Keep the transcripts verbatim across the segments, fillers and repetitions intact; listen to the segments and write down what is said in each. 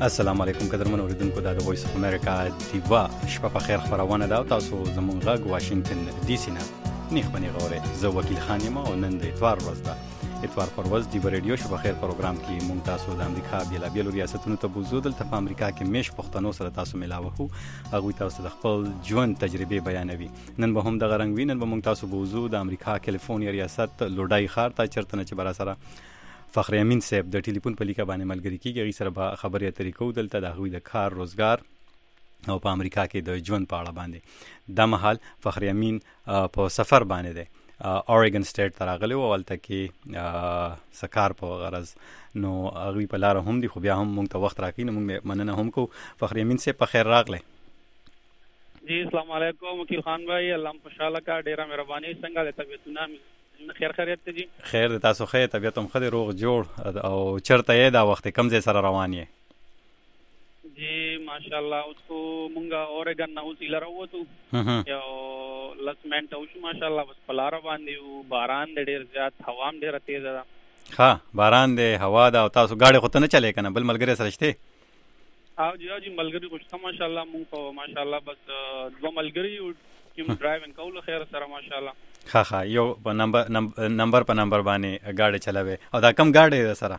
السلام علیکم قدرمن اوریدونکو دا د وایس اف امریکا دیوا شپه په خیر خبرونه دا تاسو زمونږ غږ واشنگټن ډي سي نه نیخ بنی غوره زه وکیل خان یم او نن د اتوار ورځ ده اتوار پر ورځ دی ریډیو شپه خیر پروګرام کې مونږ تاسو د امریکا بیل بیل ریاستونو ته بوزو دلته په امریکا کې میش پښتنو سره تاسو ملاوه هو هغه تاسو د خپل ژوند تجربه بیانوي نن به هم د غرنګ وینن به مونږ تاسو بوزو د امریکا کالیفورنیا ریاست لوډای خار ته چرته نه چې برا سره فخر امین صاحب د ټلیفون په لیکه باندې ملګری کیږي غي سره به خبرې اترې کوو دلته د غوي د کار روزګار او په امریکا کې د ژوند په اړه باندې د مهال فخر امین په سفر باندې دی اوريګن سټیټ ته راغلی او ولته کې سکار په غرض نو غوي په لار هم دي خو بیا هم مونږ ته وخت راکې نو مونږ مننه هم کو فخر امین صاحب په خیر راغلی جی السلام علیکم وکیل خان بھائی الله خوشاله کا ډیره مهرباني څنګه د طبيعتونه خیر خیریت ته جی خیر د تاسو خیر طبيعت هم خدي روغ جوړ او چرته یې دا وخت کم ځای سره روان یې جی ماشاءالله اوس کو مونږه اورګن نو سیل راوته یو لسمنټ او ماشاءالله بس پلار باندې باران ډېر زیات هوا هم ډېر تیز ده ها باران دی هوا دا تاسو گاډي خو ته نه چلے کنه بل ملګری سره شته او جی جی ملګری خوشته ماشاءالله مونږ ماشاءالله بس دو ملګری کوم ډرایوینګ کول خیر سره ماشاءالله ها ها یو په نمبر نمبر په نمبر باندې گاډي چلاوي او دا کم گاډي سره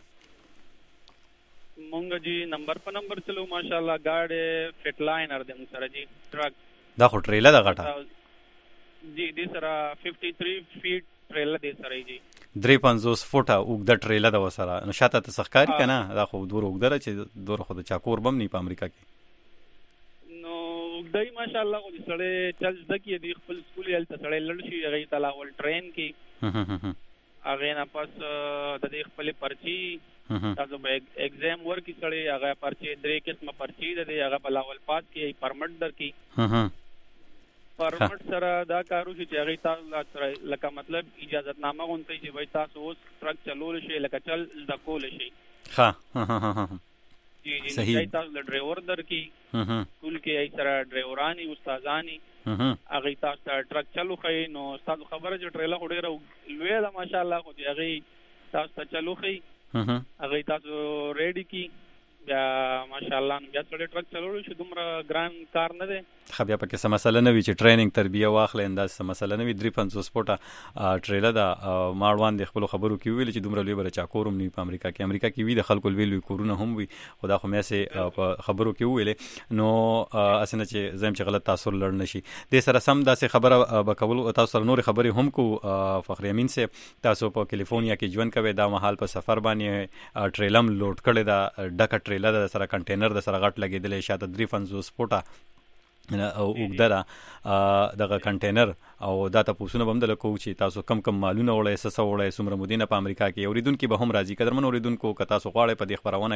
مونږ جی نمبر په نمبر چلو ماشاءالله گاډي فټ لاینر دم سره جی ټرک دا خو ټریلا دا غټه جی دې سره ففty-three فیټ ټریلا دې سره جی درې پنځوس فوټه اوږده ټریلا دا وسره نو شاته ته سخکاری کنه دا خو دور اوږده چې دور خو د چاکور بم نه په امریکا کې دای ماشاءالله او سړی چل ځکه دی خپل سکول یل ته سړی لړ شي هغه تعالی ول ټرین کې هغه نه پس د دې خپل پرچی تاسو به ایگزام ورکی سړی هغه پرچی درې قسمه پرچی د هغه بلاول پاس کې پرمټ در کې پرمټ سره دا کارو چې هغه تاسو لکه مطلب اجازه نامه غونډه چې وای تاسو اوس ټرک چلول شي لکه چل د کول شي ها ها ها جی جی صحیح تاسو د ډرایور در کې ټول کې ای سره ډرایورانی استادانی هغه تاسو ټرک چلو خي نو تاسو خبره چې ټریلا وړه لوی دا ماشاءالله خو دی هغه تاسو چلو خي هغه تاسو ریډي کی بیا ماشاءالله بیا څلور ټرک چلول شي دومره ګران کار نه دی خو بیا پکې سم مسله نه وی چې ټریننګ تربیه واخلې انداز سم مسله نه وی درې پنځوس فوټه ټریلا دا ماړوان د خپل خبرو کې ویل چې دومره لوی بر چا کورم نه په امریکا کې امریکا کې وی د خلکو ویل کورونه هم وی خدا خو مې سه په خبرو کې ویل نو اسنه چې زم چې غلط تاثیر لړ نشي د سره سم داسې خبره بکول تاسو سره نور خبرې هم کو فخر امین سه تاسو په کالیفورنیا کې ژوند کوي دا محل په سفر باندې ټریلم لوډ کړي دا ډکه ټریلا د سره کنټینر د سره غټ لګیدل شاته درې پنځوس فوټه او وګدره دغه کنټینر او دا تاسو نه بمدل کو چې تاسو کم کم مالونه وړي سسه وړي سمره مدینه په امریکا کې اوریدونکو به هم راځي قدرمن اوریدونکو که تاسو غواړئ په دې خبرونه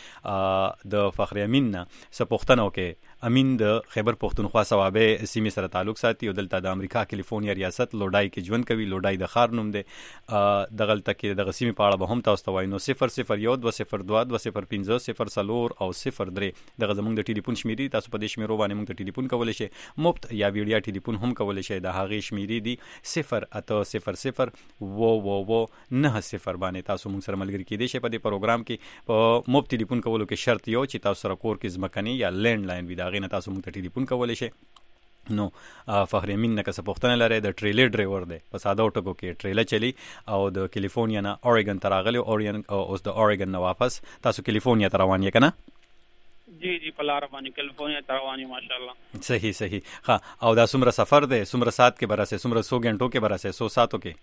کې د فخر امین نه سپوښتنه وکړي امین د خیبر پختونخوا صوابه سیمې سره تعلق ساتي او دلته د امریکا کالیفورنیا ریاست لوډای کې ژوند کوي لوډای د خار نوم دی دغه تل د سیمې په اړه به هم تاسو ته وایي نو صفر صفر یو دوه صفر دوه دوه صفر پنځه صفر څلور او صفر درې دغه زموږ د ټلیفون شمیرې تاسو په دې شمیرو باندې موږ ته ټلیفون کولای شئ مفت یا ویډیو ټلیفون هم کولای شئ د هغه شمیرې دي صفر اته صفر صفر و و و نه صفر باندې تاسو موږ سره ملګری کېدئ شئ په دې پروګرام کې په مفت ټلیفون کولو کې شرط یو چې تاسو سره کور کې ځمکني یا لینډ لاین وي دا غي نه تاسو موږ ته ټلیفون کولای شئ نو فخر امین نه کس پښتنه لري د ټریلر ډرایور دی په ساده ټکو کې ټریلر چلی او د کالیفورنیا نه اوريګن ته راغلی اوريګن اوس د اوريګن نه واپس تاسو کالیفورنیا ته روان یې کنه جی جی په لار باندې کالیفورنیا ته روان یم ماشاءالله صحیح صحیح ها او دا څومره سفر دی څومره سات کې برسه څومره سو غنټو کې برسه سو ساتو کې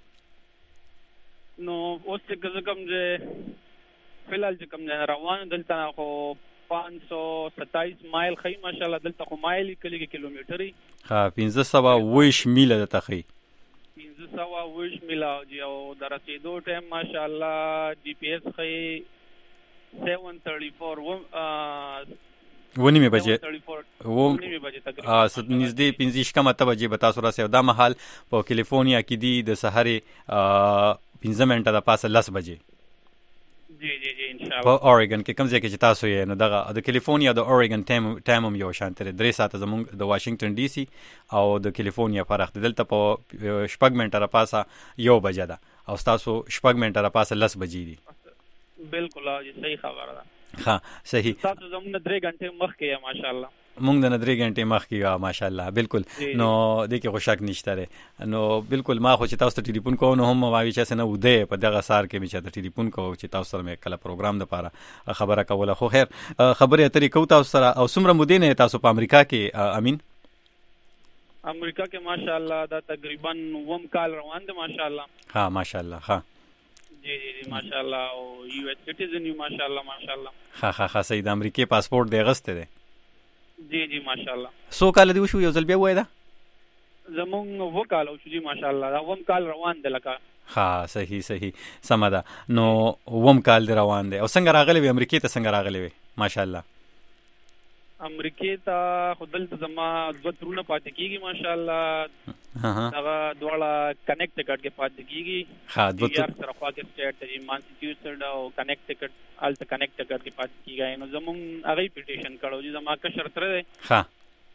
نو اوس څنګه کوم چې فلال چې کوم روان دلته خو پانچ سو ستائیس مایل خی ماشاءالله دلته خو مایل کلی کیلومتري ها پنځه سوه ویش میله د تخی پنځه سوه ویش میله جی او درسېدو ټایم ماشاءالله جی پی ایس خی seven thirty-four ونی می بجې و ا نږدې پنځه شکمه ته بجې به تاسو راسئ دا محل په کالیفورنیا کې دی د سحرې پنځه منټه د پاسه لس بجې جی جی جی ان شاء الله په اوريګن کې کوم ځای کې چې تاسو یې نو دغه د کالیفورنیا د اوريګن ټایم ټایم هم یو شان تر درې ساعته زموږ د واشنگټن ډي سي او د کالیفورنیا فرق دلته په شپږ منټه را پاسه یو بجې ده او تاسو شپږ منټه را پاسه لس بجې دي بالکل صحیح خبره ده ها صحیح. تاسو زموږ درې غنټې مخکې یا ماشاءالله مونږ د درې غنټې مخکې یا ماشاءالله بالکل. نو د کې خوشاک نشته ره. نو بالکل ما خو چې تاسو ته ټلیفون کوو نو هم ما وی چې نه وده په دغه سار کې می چې ټلیفون کوو چې تاسو سره مې کله پروګرام د پاره خبره کوله. خو خیر خبره اترې کو تاسو سره او سمره مودې نه تاسو په امریکا کې امین؟ امریکا کې ماشاءالله دا تقریبا وم کال روان دي ماشاءالله. ها ماشاءالله. ها جی جی جی ماشاءالله او یو ایس سټیزن یو ماشاءالله ماشاءالله. ها ها ها سید امریکای پاسپورت دی غسته دی. جی جی ماشاءالله. سو کال دی وشو یو ځل بیا وای دا زمون و کال او جی ماشاءالله دا وم کال روان دی لکه. ها صحیح صحیح سم ده. نو وم کال دی روان دی او څنګه راغلی وي امریکای ته څنګه راغلی وي ماشاءالله؟ امریکای ته خدل ته زما دوه ترونه پاتې کیږي ماشاءالله. هغه دواړه کنیکټ ټیکټ کې پاتې کیږي. ها دوه تر سره خوا کې سټیټ دی مانسیچوسټ او کنیکټ ټیکټ الته کنیکټ ټیکټ کې پاتې کیږي. نو زمون هغه پټیشن کړو چې زما کا شرط لري. ها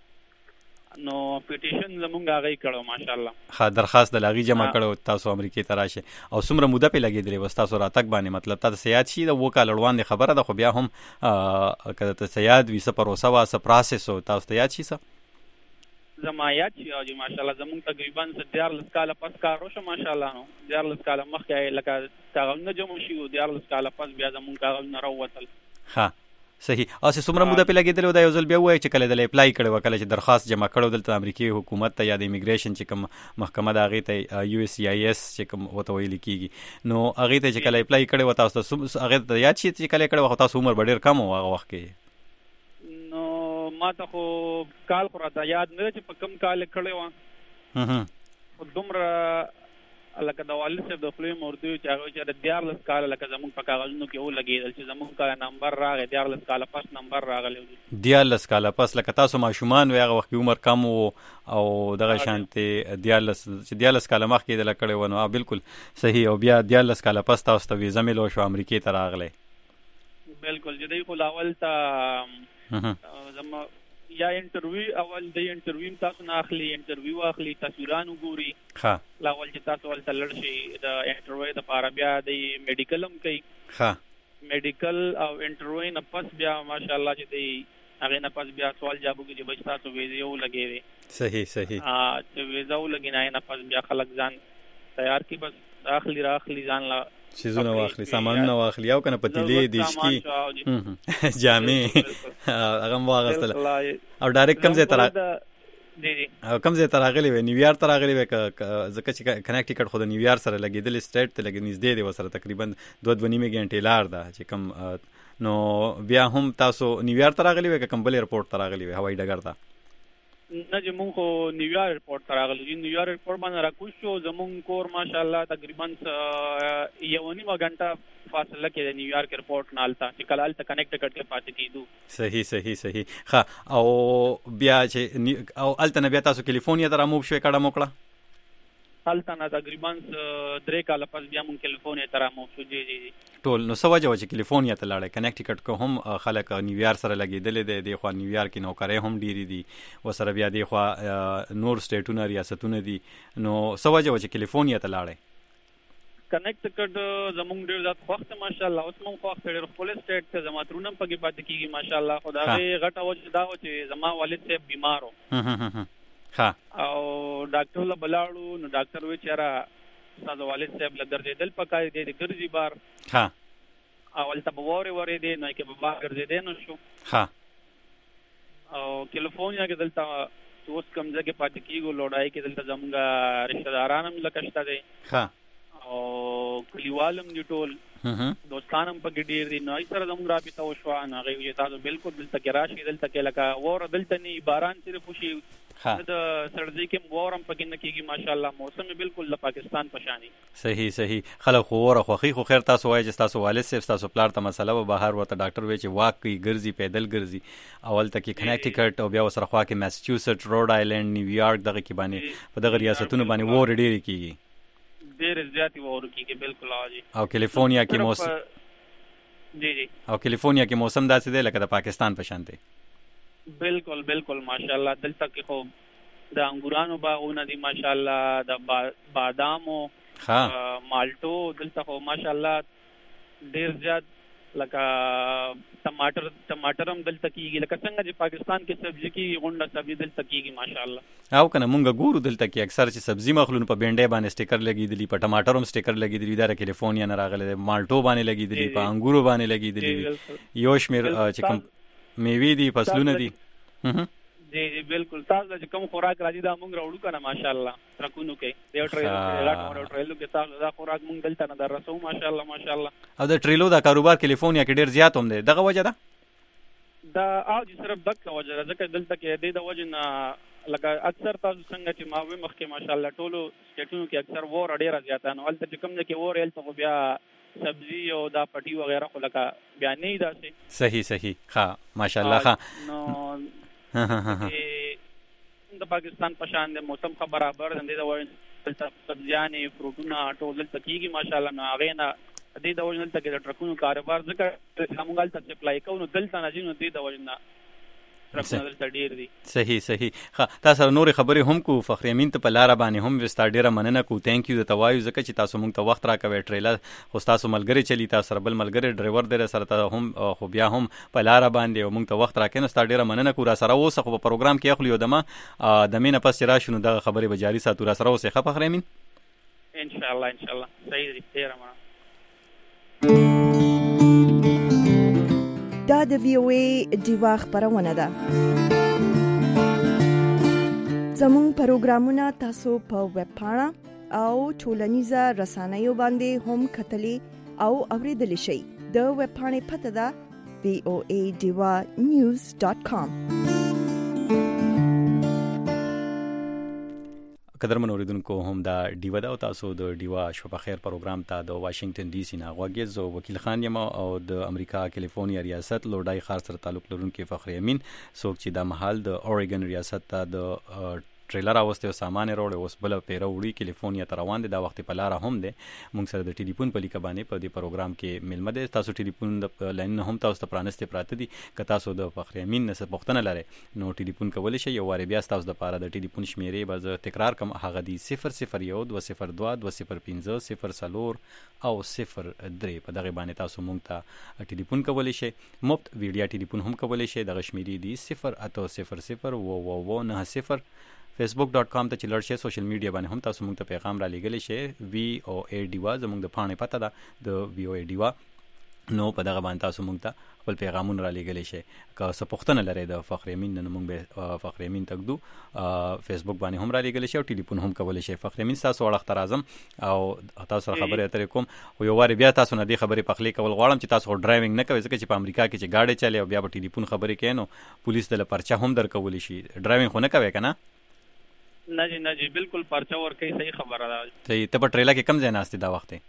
نو پټیشن زمونږ هغه کړو ماشاءالله. ها درخواست د لاغي جمع کړو تاسو امریکای ته راشه او څومره موده په لګیدلې وستا سره راتګ باندې مطلب تاسو سیاد شي د وکال روان دي خبره ده خو بیا هم کله ته سیاد وي څه پروسه وا څه پروسس او تاسو ته یاد شي څه زما یاد شي او ماشاءالله زمونږ تقریبا ستاره لسکاله پس کار وشو ماشاءالله. نو ستاره لسکاله مخکې لکه کاغذونه جمع شي او ستاره لسکاله پس بیا زمونږ کاغذونه راووتل. ها صحیح. او څومره موده په لګیدل دا یو ځل بیا وای چې کله د اپلای کړو کله چې درخواست جمع کړو دلته امریکای حکومت ته یا د ایمیګریشن چې کوم محکمه دا غي ته یو اس سی آی اس چې کوم وته ویل کیږي نو هغه ته چې کله اپلای کړو تاسو هغه ته یاد شي چې کله کړو تاسو عمر ډیر کم و هغه وخت کې؟ نو ما ته خو کال خو راته یاد نه چې په کم کال کړو. هه دومره لکه د والد صاحب د خپل موردو چې هغه چې د دیارلس کال لکه زموږ په کاغذونو کې و لګیدل چې زموږ کال نمبر راغی دیارلس کال پس نمبر راغلی. دیارلس کال پس لکه تاسو ماشومان وي هغه وخت عمر کم او دغه شانتي دیارلس چې دیارلس کال مخکې د لکړې ونه بالکل صحیح. او بیا دیارلس کال پس تاسو ته ویزه ملو شو امریکای ته راغلی. بالکل جدي خو لاول ته زموږ یا انټرویو اول د انټرویو تاسو نه اخلي انټرویو اخلي تصویرانو ګوري. ها لاول چې تاسو ول تلل شي د انټرویو د لپاره بیا د میډیکل هم کوي. ها میډیکل او انټرویو نه پس بیا ماشاءالله چې دی هغه نه پس بیا سوال جواب کوي چې بچ تاسو ویزه یو لګیږي. صحیح صحیح. ا چې ویزه ولګی نه نه پس بیا خلک ځان تیار کی بس اخلي راخلي ځان لا شیزونه واخلي سامانونه واخلي او کنه پتیلې دیشکی جامې هغه واغستل او ډایرکټ کم ځای تر جی جی او کم ځای تر راغلی و نیویارک تر راغلی و ځکه چې کنیکټ ټیکټ خو د نیویارک سره لګیدل سټیټ ته لګی نږدې دی وسره تقریبا دوه دوه نیمه غنټې لار ده چې کم نو بیا هم تاسو نیویارک تر راغلی و کم بل ایرپورټ تر راغلی و هوایي ډګر ته نه چې مونږ خو نیویارک ایرپورټ ته راغلو. نیویارک ایرپورټ باندې راکوز شو زمونږ کور ماشاءالله تقریبا یو نیمه غنټه فاصله کې د نیویارک ایرپورټ نه الته چې کله الته کنیکټ ټیکټ کې پاتې کیدو. صحیح صحیح صحیح. ها او بیا چې او الته نه بیا تاسو کیلیفورنیا ته راموب شوې کډه موکړه الته نه تقریبا درې کال پس بیا مونږ کیلیفورنیا ته راموب شو. جی جی ټول نو سو وجه چې کیلیفورنیا ته لاړې کنیکټ ټیکټ کو هم خلک نیویارک سره لګیدل دي د خو نیویارک کې نوکرې هم ډيري دي وسره بیا د خو نور سټیټونه ریاستونه دي نو سو وجه چې کیلیفورنیا ته لاړې کنیکټ ټیکټ زمونږ ډیر ځات وخت ماشاءالله اوس مونږ خو ډیر خپل سټیټ ته زماترونم پکې پاتې کیږي ماشاءالله خدای غټه وجه دا و چې زما والد صاحب بیمارو. ها او ډاکټر له بلاړو نو ډاکټر وی چیرې تاسو والد صاحب لګرځیدل پکای دي د ګرځي بار. ها اول ته وره وره دي نو کې به بار ګرځیدل نو شو. ها او کیلیفورنیا کې دلته اوس کم ځای کې پاتې کیږي لوډای کې دلته زموږ رشتہ دارانم لکشته دي. ها او کلیوالم دی ټول دوستانم پکې ډیر دي نو ای سره زموږ رابطه وشو نه غوي تاسو بالکل دلته کې راشي دلته کې لکه وره دلته نه باران صرف وشي د سردی کې وورم پکې نه کیږي ماشاءالله موسم بالکل د پاکستان پشانی. صحیح صحیح. خلک وره خوخي خو خیر تاسو وایي چې تاسو والد صاحب تاسو پلار ته مسله و بهر ورته ډاکټر وی چې واقعي ګرځي پیدل ګرځي اول ته کې کنیکټ ټیکټ او بیا وسره خوا کې ماساچوسټ روډ آیلند نیویارک دغه کې باندې په دغه ریاستونو باندې وور ډیر کیږي ډیر زیاتی وور کیږي بالکل اجي. او کیلیفورنیا کې موسم جی جی او کیلیفورنیا کې موسم داسې دی لکه د پاکستان په شان دی. بالکل بالکل ماشاءالله دلته کې خو د انګورانو باغونه دي ماشاءالله د بادامو ها مالټو دلته خو ماشاءالله ډیر زیات لکه ټماټر ټماټر هم دلته کیږي، لکه څنګه چې پاکستان کې سبزي کی غونډه سبزي دلته کیږي ماشاءالله. او کنه مونږ ګورو دلته کې اکثر چې سبزي مخلون په بینډې باندې سټیکر لګیدلی، په ټماټر هم سټیکر لګیدلی، دا کیلیفورنیا نه راغلی، مالټو باندې لګیدلی، په انګورو باندې لګیدلی، یو شمیر چې کوم میوې دي فصلونه دي. جی جی بالکل. تاسو چې کوم خوراک راځي دا مونږ راوړو کنه ماشاءالله ترکونو کې دیو ټریلو کې راټو ټریلو کې تاسو دا خوراک مونږ دلته نه درسو ماشاءالله ماشاءالله. او د ټریلو دا کاروبار کیلیفورنیا کې ډیر زیات هم دی، دغه وجه ده دا او چې صرف دغه وجه ده ځکه دلته کې د وجه نه لکه اکثر تاسو څنګه چې ماوي مخکې ماشاءالله ټولو سټیټونو کې اکثر وور ډیر زیات نه ولته چې کوم کې وور هلته خو بیا سبزی او دا پټي وغیرہ خو لکه بیا نه دا سي. صحیح صحیح ها ماشاءالله ها. نو د پاکستان په شان د موسم خبر برابر د دې د وړ سبزیانې فروټونه ټول دلته کیږي ماشاءالله. نو هغه نه دې د وړ دلته کې د ټرکونو کاروبار ځکه زموږ دلته سپلای کوو نو دلته نه جنو دې د وړ نه ټرکونه دلته ډیر دي. صحیح صحیح ها. تاسو نور خبرې هم کو فخر امین ته په لار باندې هم وستا ډیره مننه کو. ثانک یو د توایو ځکه چې تاسو مونږ ته وخت راکوي. ټریلر خو تاسو ملګری چلی تاسو بل ملګری ډرایور در سره ته هم خو بیا هم په لار باندې مونږ ته وخت راکې نو ستا ډیره مننه کو. را سره اوسه خو په پروګرام کې اخلي دمه د مینه پس را شنو د خبرې به جاری ساتو. را سره اوسه خ فخر امین ان شاء الله ان شاء الله. صحیح دی ډیره مننه. دا د وی او ای دیوا خبرونه ده. زموږ پروګرامونه تاسو په ویب پاڼه او ټولنیزه رسنیو باندې هم کتلی او اوریدلی شئ. د ویب پاڼې پته ده وی او ای دیوا نیوز ډاٹ کام. قدرمن اوریدونکو هم دا ډیوا دا او تاسو د ډیوا شپه په خیر پروګرام ته د واشنگټن ډي سي نه غوږی زو وکیل خان یم او د امریکا کیلیفورنیا ریاست لوډای خار سره تعلق لرونکي فخر امین څوک چې د محل د اوريګن ریاست ته د ټریلر اوسته سامان وروړي اوس بل پیره وړي کیلیفورنیا ته روان دي. دا وخت په لار هم دي. موږ سره د ټلیفون په لیکه باندې په دې پروګرام کې ملمه دي. تاسو ټلیفون د لاین هم تاسو ته پرانسته پراته دي. که تاسو د فخر امین نه پوښتنه لرئ نو ټلیفون کولای شئ. یو واره بیا تاسو د پاره د ټلیفون شمیرې باز تکرار کوم هغه دي صفر صفر یو دوه صفر دوه دوه صفر پنځه صفر صفر او صفر درې. په دغه باندې تاسو موږ ته ټلیفون کولای شئ. مفت ویډیو ټلیفون هم کولای شئ. د شمیرې دي صفر اته صفر صفر و و و نه صفر. فیسبوک ډاٹ کام ته چې لړ شئ. سوشل میډیا باندې هم تاسو موږ ته پیغام را لېږلی شئ. وی او ای ډیوا زموږ د پاڼې پته ده د وی او ای ډیوا. نو په دغه باندې تاسو موږ ته خپل پیغامونه را لېږلی شئ. که څه پوښتنه لرئ د فخر امین نه موږ به فخر امین ته ږدو. فیسبوک باندې هم را لېږلی شئ او ټلیفون هم کولی شئ. فخر امین ستاسو اړخ ته راځم او تاسو سره خبرې اترې کوم. خو یو وارې بیا تاسو نه دې خبرې پخلی کول غواړم چې تاسو ډرایوینګ نه کوئ ځکه چې په امریکا کې چې گاډي چلي او بیا په ټلیفون خبرې کوي نو پولیس دله پرچه هم درکولی شي. ډرایوینګ خو نه کوئ که نه؟ نه جی نه جی بالکل پرچا ورکوي. صحیح خبره ده. صحیح. ته په ټریلا کې کم ځای ناست دا وخت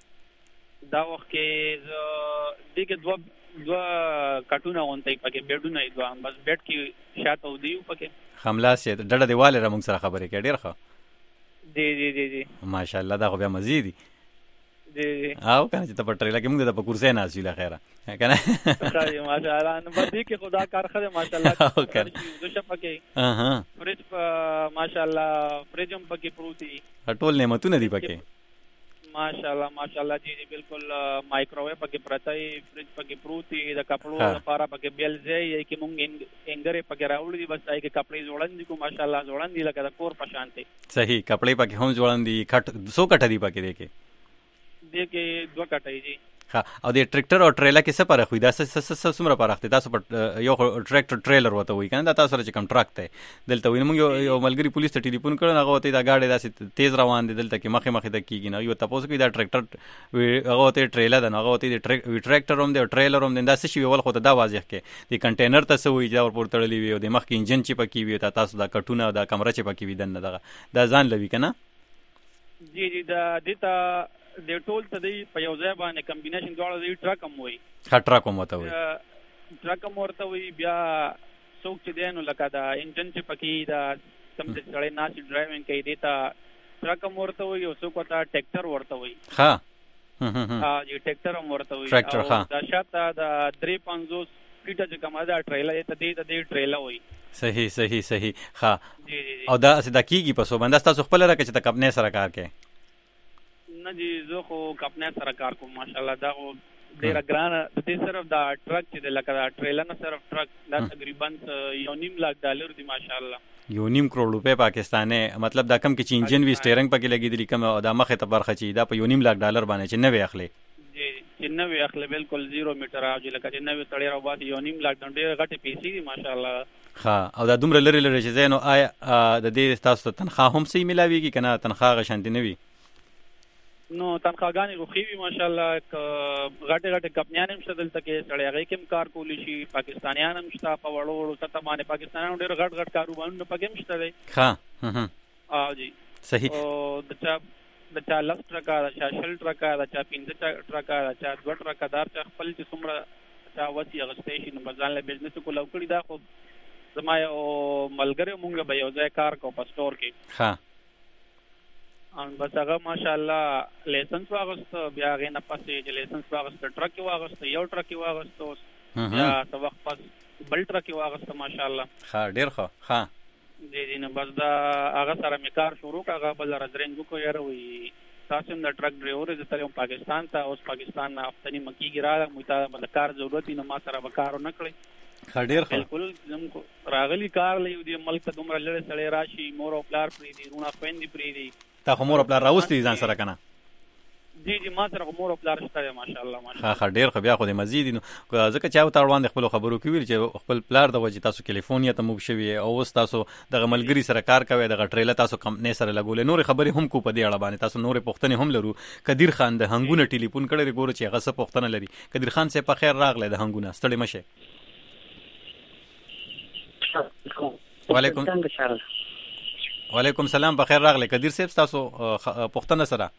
دا وخت کې دې کې دوه دوه کټونه غونډې پکې بیډونه یې دوه بس بیډ کې شاته ودیو پکې خملاس یې ډډه دیواله را موږ سره خبرې کوي. ډېر ښه. جی جی جی جی ماشاءالله. دا خو بیا مزید دي. جی جی او کنه چې ته په ټریلا کې موږ د په کرسي ناست یو لخيره کنه. خای ماشاءالله. نو باندې کې خدا کار خره ماشاءالله. د شپه کې اها فریج ماشاءالله فریج هم پکې پروتي. ټول نعمتونه دي پکې ماشاءالله ماشاءالله. جی جی بالکل. مایکروویو پکې پرتای، فریج پکې پروتي، د کپړو لپاره پکې بیل ځای یې کې مونږ انګره پکې راوړي دي. بس آی کې کپړې جوړن دي کو ماشاءالله جوړن دي لکه د کور په شان دي. صحیح. کپړې پکې هم جوړن دي. کټ سو کټ دي پکې دي کې دې کې دوه کټای دي. ها. او د ټریکټر او ټریلا کې څه فرق وي؟ دا څه څومره فرق دی؟ تاسو په یو ټریکټر ټریلر وته وي کنه دا تاسو سره چې کوم ټرک ته دلته وي. موږ یو ملګری پولیس ته ټلیفون کړو هغه ته دا گاډي داسې تیز روان دي دلته کې مخې مخې ته کیږي نه. یو تاسو کې دا ټریکټر هغه ته ټریلا ده هغه ته ټریکټر هم دی ټریلر هم دی. دا څه شي ول خو ته دا واضح کې د کنټینر ته څه وي دا ورپور تړلی وي او د مخ کې انجن چې پکې وي تاسو دا کټونه دا کمره چې پکې وي دنه دغه دا ځان لوي کنه. جی جی دا دیتا د ټول ته دی په یو ځای باندې کمبینیشن جوړه دی. ټرک هم وي. ها ټرک هم وته وي. ټرک هم ورته وي. بیا څوک چې دی نو لکه دا انجن چې پکې دا سم چې سړی ناسي ډرایوینګ کوي دیتا ټرک هم ورته وي او څوک ورته ټریکټر ورته وي. ها ها جی ټریکټر هم ورته وي. ټریکټر ها دا شاته دا درې پنځوس فیټه چې کومه دا ټریلا ته دی ته دی ټریلا وي. صحیح صحیح صحیح. ها. جی جی او دا اسدا کیږي په سو باندې تاسو خپل راکې چې تکپنه سره کار کوي. نه جی زه خو کپنه سره کار کوم ماشاءالله. دا ډیر ګران د دې صرف دا ټرک چې لکه دا ټریلر نه صرف ټرک دا تقریبا یو نیم لاک ډالر دی ماشاءالله یو نیم کروڑ روپے پاکستاني مطلب دا کم کې چې انجن وی سټیرنګ پکې لګیدلی کم او دا مخه ته برخه چې دا په یو نیم لاک ډالر باندې چې نوې اخلي جی چې نوې اخلي بالکل زیرو میټر او لکه چې نوې تړي راو باندې یو نیم لاک ډالر غټي پیسې دي ماشاءالله ها او دا دومره لري لري چې زینو آیا د دې تاسو ته تنخواه هم سي ملاويږي کنه تنخواه غشانتي نه وي نو تنخواهګانې روخي وي ماشاءالله غټه غټه کمپنیان هم شته دلته کې سړی هغه کوم کار کولی شي پاکستانیان هم شته په وړو وړو سطح باندې پاکستانیان ډېر غټ غټ کاروبارونه پکې هم شته دي ها او جی صحیح او د چا د چا لس ټرکا د چا شل ټرکا د چا پنځه ټرکا د چا دوه ټرکا دار چا خپل چې څومره چا وسی غستې شي نو ځان له بزنس کو لوکړي دا خو زما یو ملګری مونږ به یو ځای کار کو په سٹور کې ها ان بس هغه ماشاءالله لیسنس واغست بیا غې نه پاسې چې لیسنس واغست ټرک واغست یو ټرک واغست بیا څو وخت پس بل ټرک واغست ماشاءالله ها ډیر ښه ها دې دې نه بس دا هغه سره می کار شروع کړه بل رزرنګ کو یاره وي تاسو د ټرک ډرایور د تلم پاکستان ته اوس پاکستان نه افتنی مکی ګراله مته بل کار ضرورت نه ما سره وکارو نه کړی خډیر خو بالکل زم راغلی کار لې دی ملک ته دومره لړ سړی راشي مور او پلار پری دی رونه خويندې پری دی تا خو مور خپل راوستي ځان سره کنه جی جی ما سره مور خپل شته ماشاءالله ماشاءالله ها ډیر خو بیا خو د مزید نو ځکه چې او تاړوان خپل خبرو کوي چې خپل پلار د وجه تاسو کیلیفورنیا ته موب شوی او اوس تاسو د ملګری سره کار کوي د ټریلر تاسو کمپنی سره لګول نور خبرې هم کو په دې اړه باندې تاسو نور پښتنې هم لرو کدیر خان د هنګونه ټلیفون کړی ګوره چې هغه څه پښتنه لري کدیر خان سه په خیر راغله د هنګونه ستړي مشه وعلیکم وعلیکم سلام بخیر راغله کدیر صاحب تاسو پښتنه سره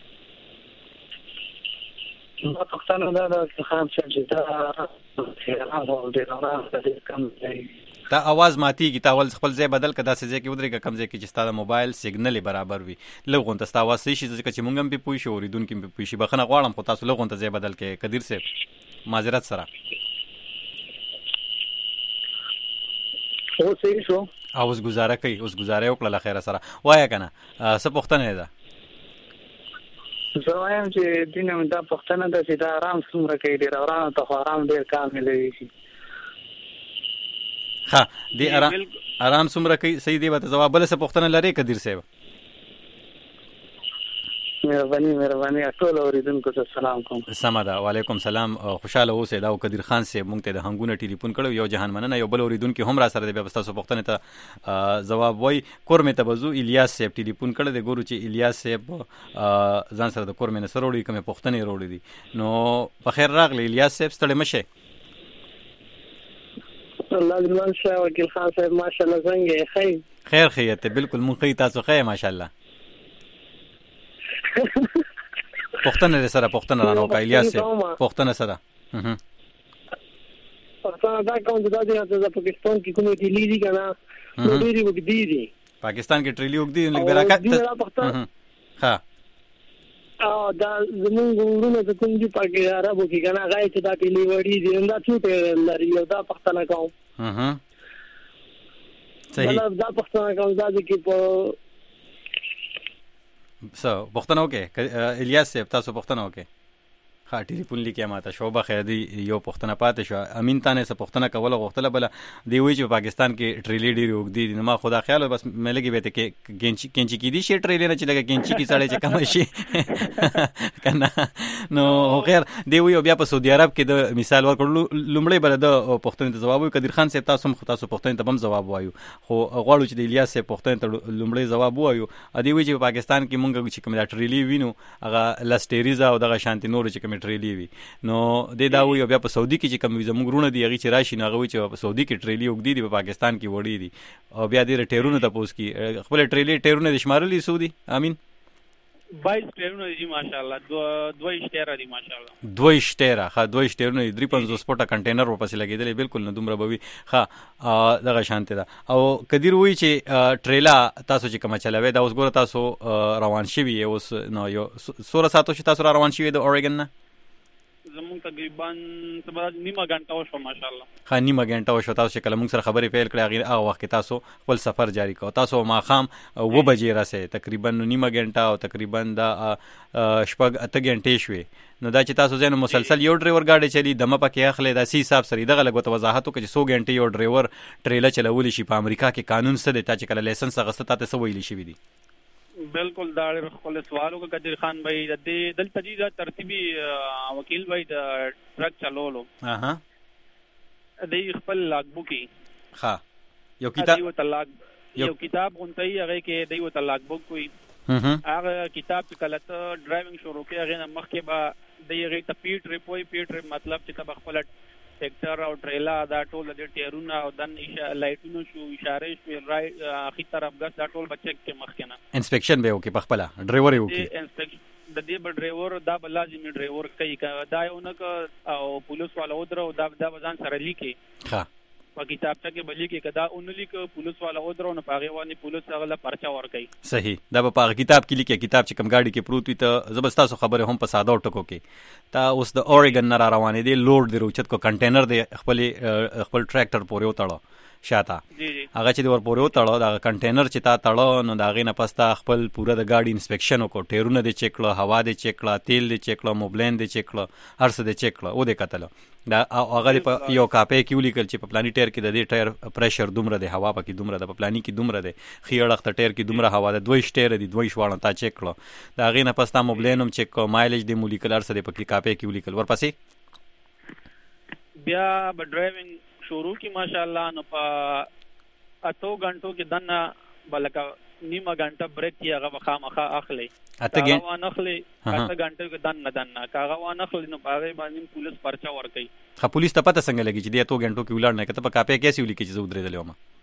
ما پښتنه دا خام چې دا کم تا आवाज ماتيږي تا ول خپل ځای بدل کدا سې کې ودرې کم ځای کې چې ستاسو موبایل سیګنل برابر وي لغون ته تاسو واسي شي چې مونږ هم په پوي شو ریدون کې په پوي شي بخنه غواړم خو تاسو لغون ته ځای بدل کې کدیر صاحب معذرت سره او صحیح شو اوس گزاره کوي اوس گزاره وکړه خیره سره وایا کنه څه پښتنه ده زه وایم چې دینه دا پښتنه ده چې دا آرام څومره کوي ډیر آرام ته آرام ډیر کامل وي ها دی آرام آرام څومره کوي صحیح دی به جواب بل څه پښتنه لري کدیر صاحب مهرباني مهرباني ټول اوریدونکو ته سلام کوم سمدا وعلیکم سلام خوشاله اوسئ دا کدیر خان صاحب مونږ ته د هنګونه ټلیفون کړو یو جهان مننه یو بل اوریدونکو هم را سره د بیا تاسو پښتنه ته جواب وای کورمه ته بزو الیاس صاحب ټلیفون کړل د ګورو چې الیاس صاحب ځان سره د کورمه نه سره وړي کومه پښتنه وروړي دي نو په خیر راغلی الیاس صاحب ستړي مشه الله دې مانشه وکیل خان صاحب ماشاءالله څنګه خیر خیر خیرته بالکل مونږ خی تاسو خیر ماشاءالله پښتنه سره پښتنه رانو کا الیاس پښتنه سره ها پښتنه دا کوم د دې د پاکستان کې کومه دی لیدي کنه نو ډیری وګدي دي پاکستان کې ټریلی وګدي لګ برکت ها او دا زمونږ ورونه د کوم دی پاکستان عربو کې کنه غای چې دا ټلی وړي دي دا څه لري یو دا پښتنه کوم ها صحیح دا پښتنه کوم دا چې په سو پښتنه وکي الیاس صاحب تاسو پښتنه وکي ها ټلیفون لیکه ماته شوبه خیدی یو پښتنه پاتې شو امین تانه سه پښتنه کوله غوښتله بل دی وی چې پاکستان کې ټریلی ډیری وګدي دي ما خدا خیال بس مې لګي به ته کې کینچی کینچی کې دي شي ټریلی نه چې لګي کینچی کې سړی چې کم شي کنه نو غیر دی وی بیا په سعودي عرب کې د مثال ورکړل لومړی بل د پښتنه ته جواب وي کدیر خان صاحب تاسو هم تاسو پښتنه ته هم جواب وایو خو غواړو چې د الیاس صاحب پښتنه ته لومړی جواب وایو ا دی وی چې پاکستان کې مونږ چې کوم ټریلی وینو هغه لاستریزا او دغه شانتی نور چې کوم ټریلی وي نو د دا وی بیا په سعودي کې چې کوم زموږ رونه دی هغه چې راشي نو هغه چې په سعودي کې ټریلی وګدي دی په پاکستان کې وړي دي او بیا د ټیرونو ته پوس کی خپل ټریلی ټیرونه د شمارلي سعودي امين بایس ټیرونه دي ماشاءالله دوه شټیره دي ماشاءالله دوه شټیره ها دوه شټیرونه درې پنځوس سپوټه کنټینر ورپسې لګیدل بالکل نو دومره بوي ها دغه شانته ده او کدیر وی چې ټریلا تاسو چې کوم چلوي دا اوس ګوره تاسو روان شوي اوس نو یو سوره ساتو چې تاسو روان شوي د اوريګن نه زموږ تقریبا سبا نیمه غنټه وشو ماشاءالله. ها نیمه غنټه وشو. تاسو کله موږ سره خبرې پیل کړې هغه وخت تاسو خپل سفر جاری کړ. تاسو ماخام و بجې راسه تقریبا نیمه غنټه او تقریبا دا شپږ اته غنټې شوې. نو دا چې تاسو ځنه مسلسل یو ډرایور گاډي چلی دمه پکې اخلي دا سی حساب سره دغه لګوت وضاحت وکړي چې څو غنټې یو ډرایور ټریلر چلول شي په امریکا کې قانون څه دی چې کله لایسنس اغسته تاسو څه ویلی شي دي. بالکل دا خپل سوالو کې قدر خان بھائی د دلته جی ترتیبي وکیل بھائی د ټرک چلولو اها د خپل لاګ بوکي ها یو کتاب یو طلاق یو کتاب غونټي هغه کې د یو طلاق بوک کوي هغه کتاب چې کله ته ډرایوینګ شروع کې هغه نه مخکې به د یغه ته پیټ ریپوي پیټ ریپ مطلب چې تب خپل ټریکټر او ټریلا دا ټول د ټیرونه او د لایټونو شو اشاره شو رائټ اخی طرف غس دا ټول بچک کې مخکې نه انسپیکشن به وکي په خپل ډرایور وکي انسپیکشن د دې به ډرایور دا به لازمي ډرایور کوي دا یو نه او پولیس والا ودرو دا دا ځان سره لیکي ها په کتابچه کې بلی کې کدا اونلی کې پولیس والا ودرو نه پاغي وانی پولیس هغه لا پرچا ور کوي. صحیح دا په پاغه کتاب کې لیکي کتاب چې کم گاډي کې پروت وي ته زبستاسو خبره هم په ساده ټکو کې تا اوس د اوريګن نه را روانې دي لوډ دی روچت کو کنټینر دی خپل خپل ټریکټر پورې وتاړو شاته هغه چې ور پورې وتاړو دا کنټینر چې تا تاړو نو دا غي نه پستا خپل پوره د گاډي انسپیکشن وکړو ټیرونه دی چیک کړو هوا دی چیک کړو تیل دی چیک کړو موبلین دی چیک کړو هر څه دی چیک کړو او دی کتل دا هغه په یو کاپې کې ولیکل چې په پلاني ټایر کې د دې ټایر پریشر دومره دی هوا پکې دومره د په پلاني کې دومره دی خېړه ټایر کې دومره هوا د دوی شټیر دی دوی شواړه تا چیک کړو دا غي نه پستا موبلینم چیک کو مایلیج دی مولیکولر سره په کاپې کې ولیکل ورپسې بیا به ډرایوینګ شروع کی ماشاءالله نو په اتو غنټو کې دنه بلکه نیمه غنټه بریک کی هغه خامخا اخلي اته غنټه وانه اخلي اته غنټه کې دنه دنه کاغه وانه اخلي نو پاره باندې پولیس پرچا ور کوي. خا پولیس ته پته څنګه لګي چې د اتو غنټو کې ولړ نه کته په کاپې کیسې ولیکي چې زو درې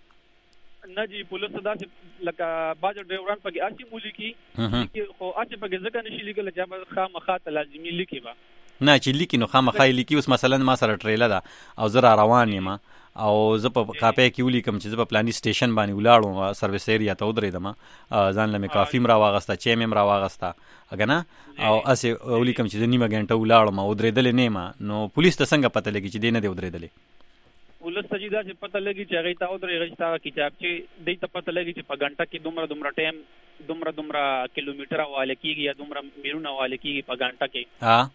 دلوم نه جی پولیس دا چې لکه باج ډرایوران پکې اسی مولیکي چې خو اته پکې ځکه نشي لیکل چې خامخا لازمي لیکي با نه چې لیکي نو خامخا لیکي. اوس مثلا ما سره ټریلا ده او زه روان یم او زه په کاپې کې ولیکم چې زه په پلاني سټیشن باندې ولاړم سرویس ایریا ته ودرېدم ځان لمه کافي مر واغسته چې مم را واغسته اګه نه او اسه ولیکم چې نیمه غنټه ولاړم او درېدل نه ما نو پولیس ته څنګه پته لګی چې دینه دی ودرېدل. پولیس ته جدا چې پته لګی چې هغه تا ودرې غشتا کتاب چې دې ته پته لګی چې په غنټه کې دومره دومره ټایم دومره دومره کیلومتر واله کیږي یا دومره میرونه واله کیږي په غنټه کې ها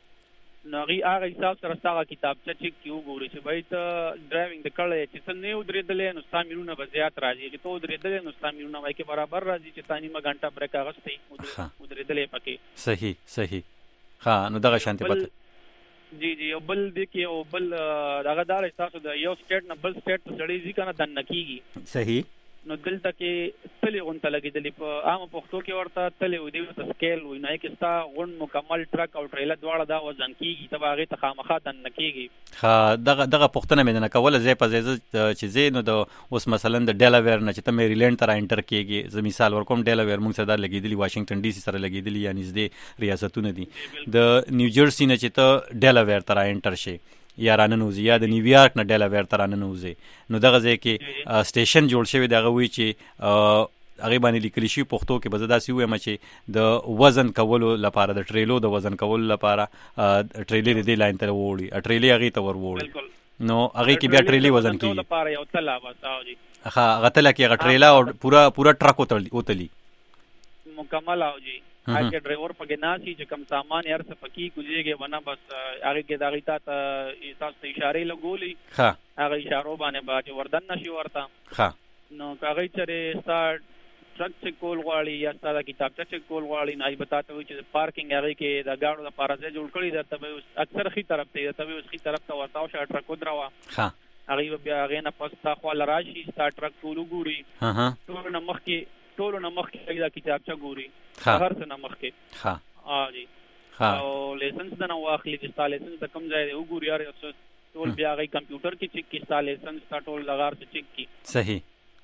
نو غي هغه حساب سره ساغه کتابچه چې کیو ګوري چې بای ته ډرایوینګ د کړه چې څنګه نه ودرېدلې نو سامیرونه به زیات راځي چې تو ودرېدلې نو سامیرونه وای کې برابر راځي چې تانی ما غنټه بریک اغستې ودرېدلې پکې. صحیح صحیح ها نو دغه شانتي پته جی جی او بل د کې او بل دغه دار تاسو د یو سټیټ نه بل سټیټ ته سړی ځي کنه دن نکیږي. صحیح نو دلته کې تلې غونټه لګېدلې په عام پښتو کې ورته تلې و دی ته سکیل وای نه کې ستا غون مکمل ټرک او ټریلا دواړه دا وزن کیږي ته هغه ته خامخا دن نکیږي. ها دغه دغه پښتنه مې نه کوله زې په زې چې زې نو د اوس مثلا د ډیلاویر نه چې ته میریلند تر انټر کیږي زه مثال ورکوم ډیلاویر موږ سره لګېدلی واشنگټن ډي سي سره لګېدلی یعنی زده ریاستونه دي د نیوجرسي نه چې ته ډیلاویر تر انټر شي یا راننوزي یا د نیویارک نه ډیلاویر تر راننوزي نو دغه ځای کې سټیشن جوړ شوی دغه وی چې هغه باندې لیکل شي پښتو کې بزدا سی وایم چې د وزن کولو لپاره د ټریلو د وزن کولو لپاره ټریلې د لاین تر وړي ټریلې هغه ته ور وړي نو هغه کې بیا ټریلې وزن کوي لپاره یو تلا واساو دي ها غتل کې هغه ټریلا او پورا پورا ټرک وتلی مکمل او جی هغه ډرایور پکې ناسي چې کم سامان یار څه پکی کوجيږي ونه بس هغه کې داغی تا ته تاسو اشاره لګولي ها هغه اشاره باندې باندې وردن نشي ورته ها نو هغه چې سٹارټ ټرک چک کول غواړي یا ساده کتابچه چک کول غواړي نه بتاته وي چې پارکینګ هغه کې د گاډو لپاره ځای جوړ کړی دا ته اکثر خي طرف ته ته اوس خي طرف ته ورتاو شا ټرک ودراوه ها هغه بیا هغه نه پس تا خو لراشي سٹارټ ټرک ټول ګوري ها ها ټول نه مخ کې ټول نه مخ کې دا کتابچه ګوري هر څه نه مخ کې ها ها جی ها او لایسنس د نو واخلي چې ستاسو لایسنس د کم ځای دی وګوري یار ټول بیا هغه کمپیوټر کې چیک کی ستاسو لایسنس تا ټول لغار څه چیک کی. صحیح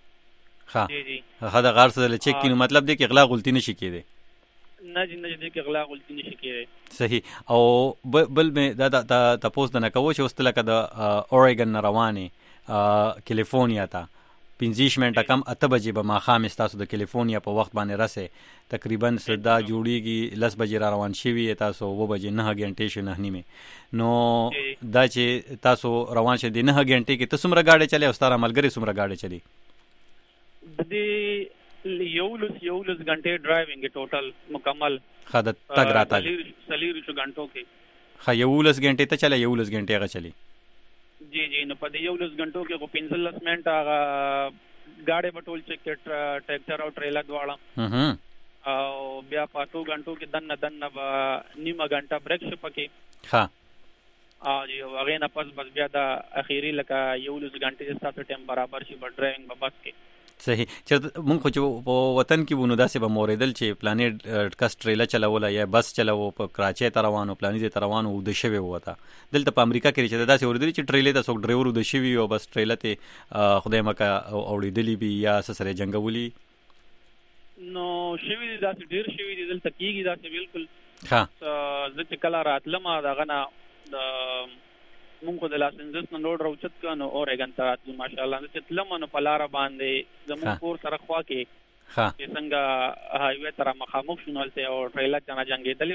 ها جی جی ها دا غار څه چیک کی مطلب دی کې اغلا غلطی نشي کېده نه جی نه دې کې اغلا غلطی نشي کېده. صحیح او بل مې دا د تاسو د نه کوو چې واستله کده اوريګن رواني کیلیفورنیا ته پنځه منټه کم اته بجې به ماښام تاسو د کیلیفورنیا په وخت باندې رسې تقریبا صدا جوړیږي لس بجې را روان شوي تاسو اوه بجې نه غنټې شو نه نیمه نو دا چې تاسو روان شئ د نه غنټې کې ته څومره ګاډی چلی او ستاره ملګري څومره ګاډی چلی؟ د دې یولس یولس غنټې ډرایوینګ ټوټل مکمل ښه د تګ راتګ څلېرویشتو غنټو کې ښه یولس غنټې ته چلی یولس غنټې هغه چلی؟ جی جی نو په دې یولس غنټو کې خو پنځلس منټه هغه ګاډی به ټول چک کړي ټریکټر او ټریلا دواړه او بیا په اتو غنټو کې دننه دننه به نیمه غنټه بریک شي پکې ښه او یو هغې نه پس بس بیا د اخیري لکه یولس غنټې ستاسو ټایم برابر شي به ډرایوینګ به بس کې صحیح. چې مونږ خو چې په وطن کې وو نو داسې به مورېدل چې پلانې کس ټریله چلوله یا بس چلوو په کراچۍ ته روانو پلاني ځای ته روانو اوده شوی وته. دلته په امریکا کې چې داسې اورېدلي چې ټریلې ته څوک ډرایور اوده شوي او بس ټریله ته خدای مکه اوړېدلي وي یا څه سره جنګولي نو شوي دي داسې ډېر شوي دي دلته کېږي داسې بالکل ښه. زه چې کله راتلم دغه نه د مونږ خو د لاس انجلس نه لوډ راوچت کړه نو اورېګن ته راتلو ماشاءالله زه چې تلم نو په لاره باندې زموږ کور سره خوا کې چې څنګه هایوې ته را مخامخ شو نو هلته یو ټریله چانه جنګېدلې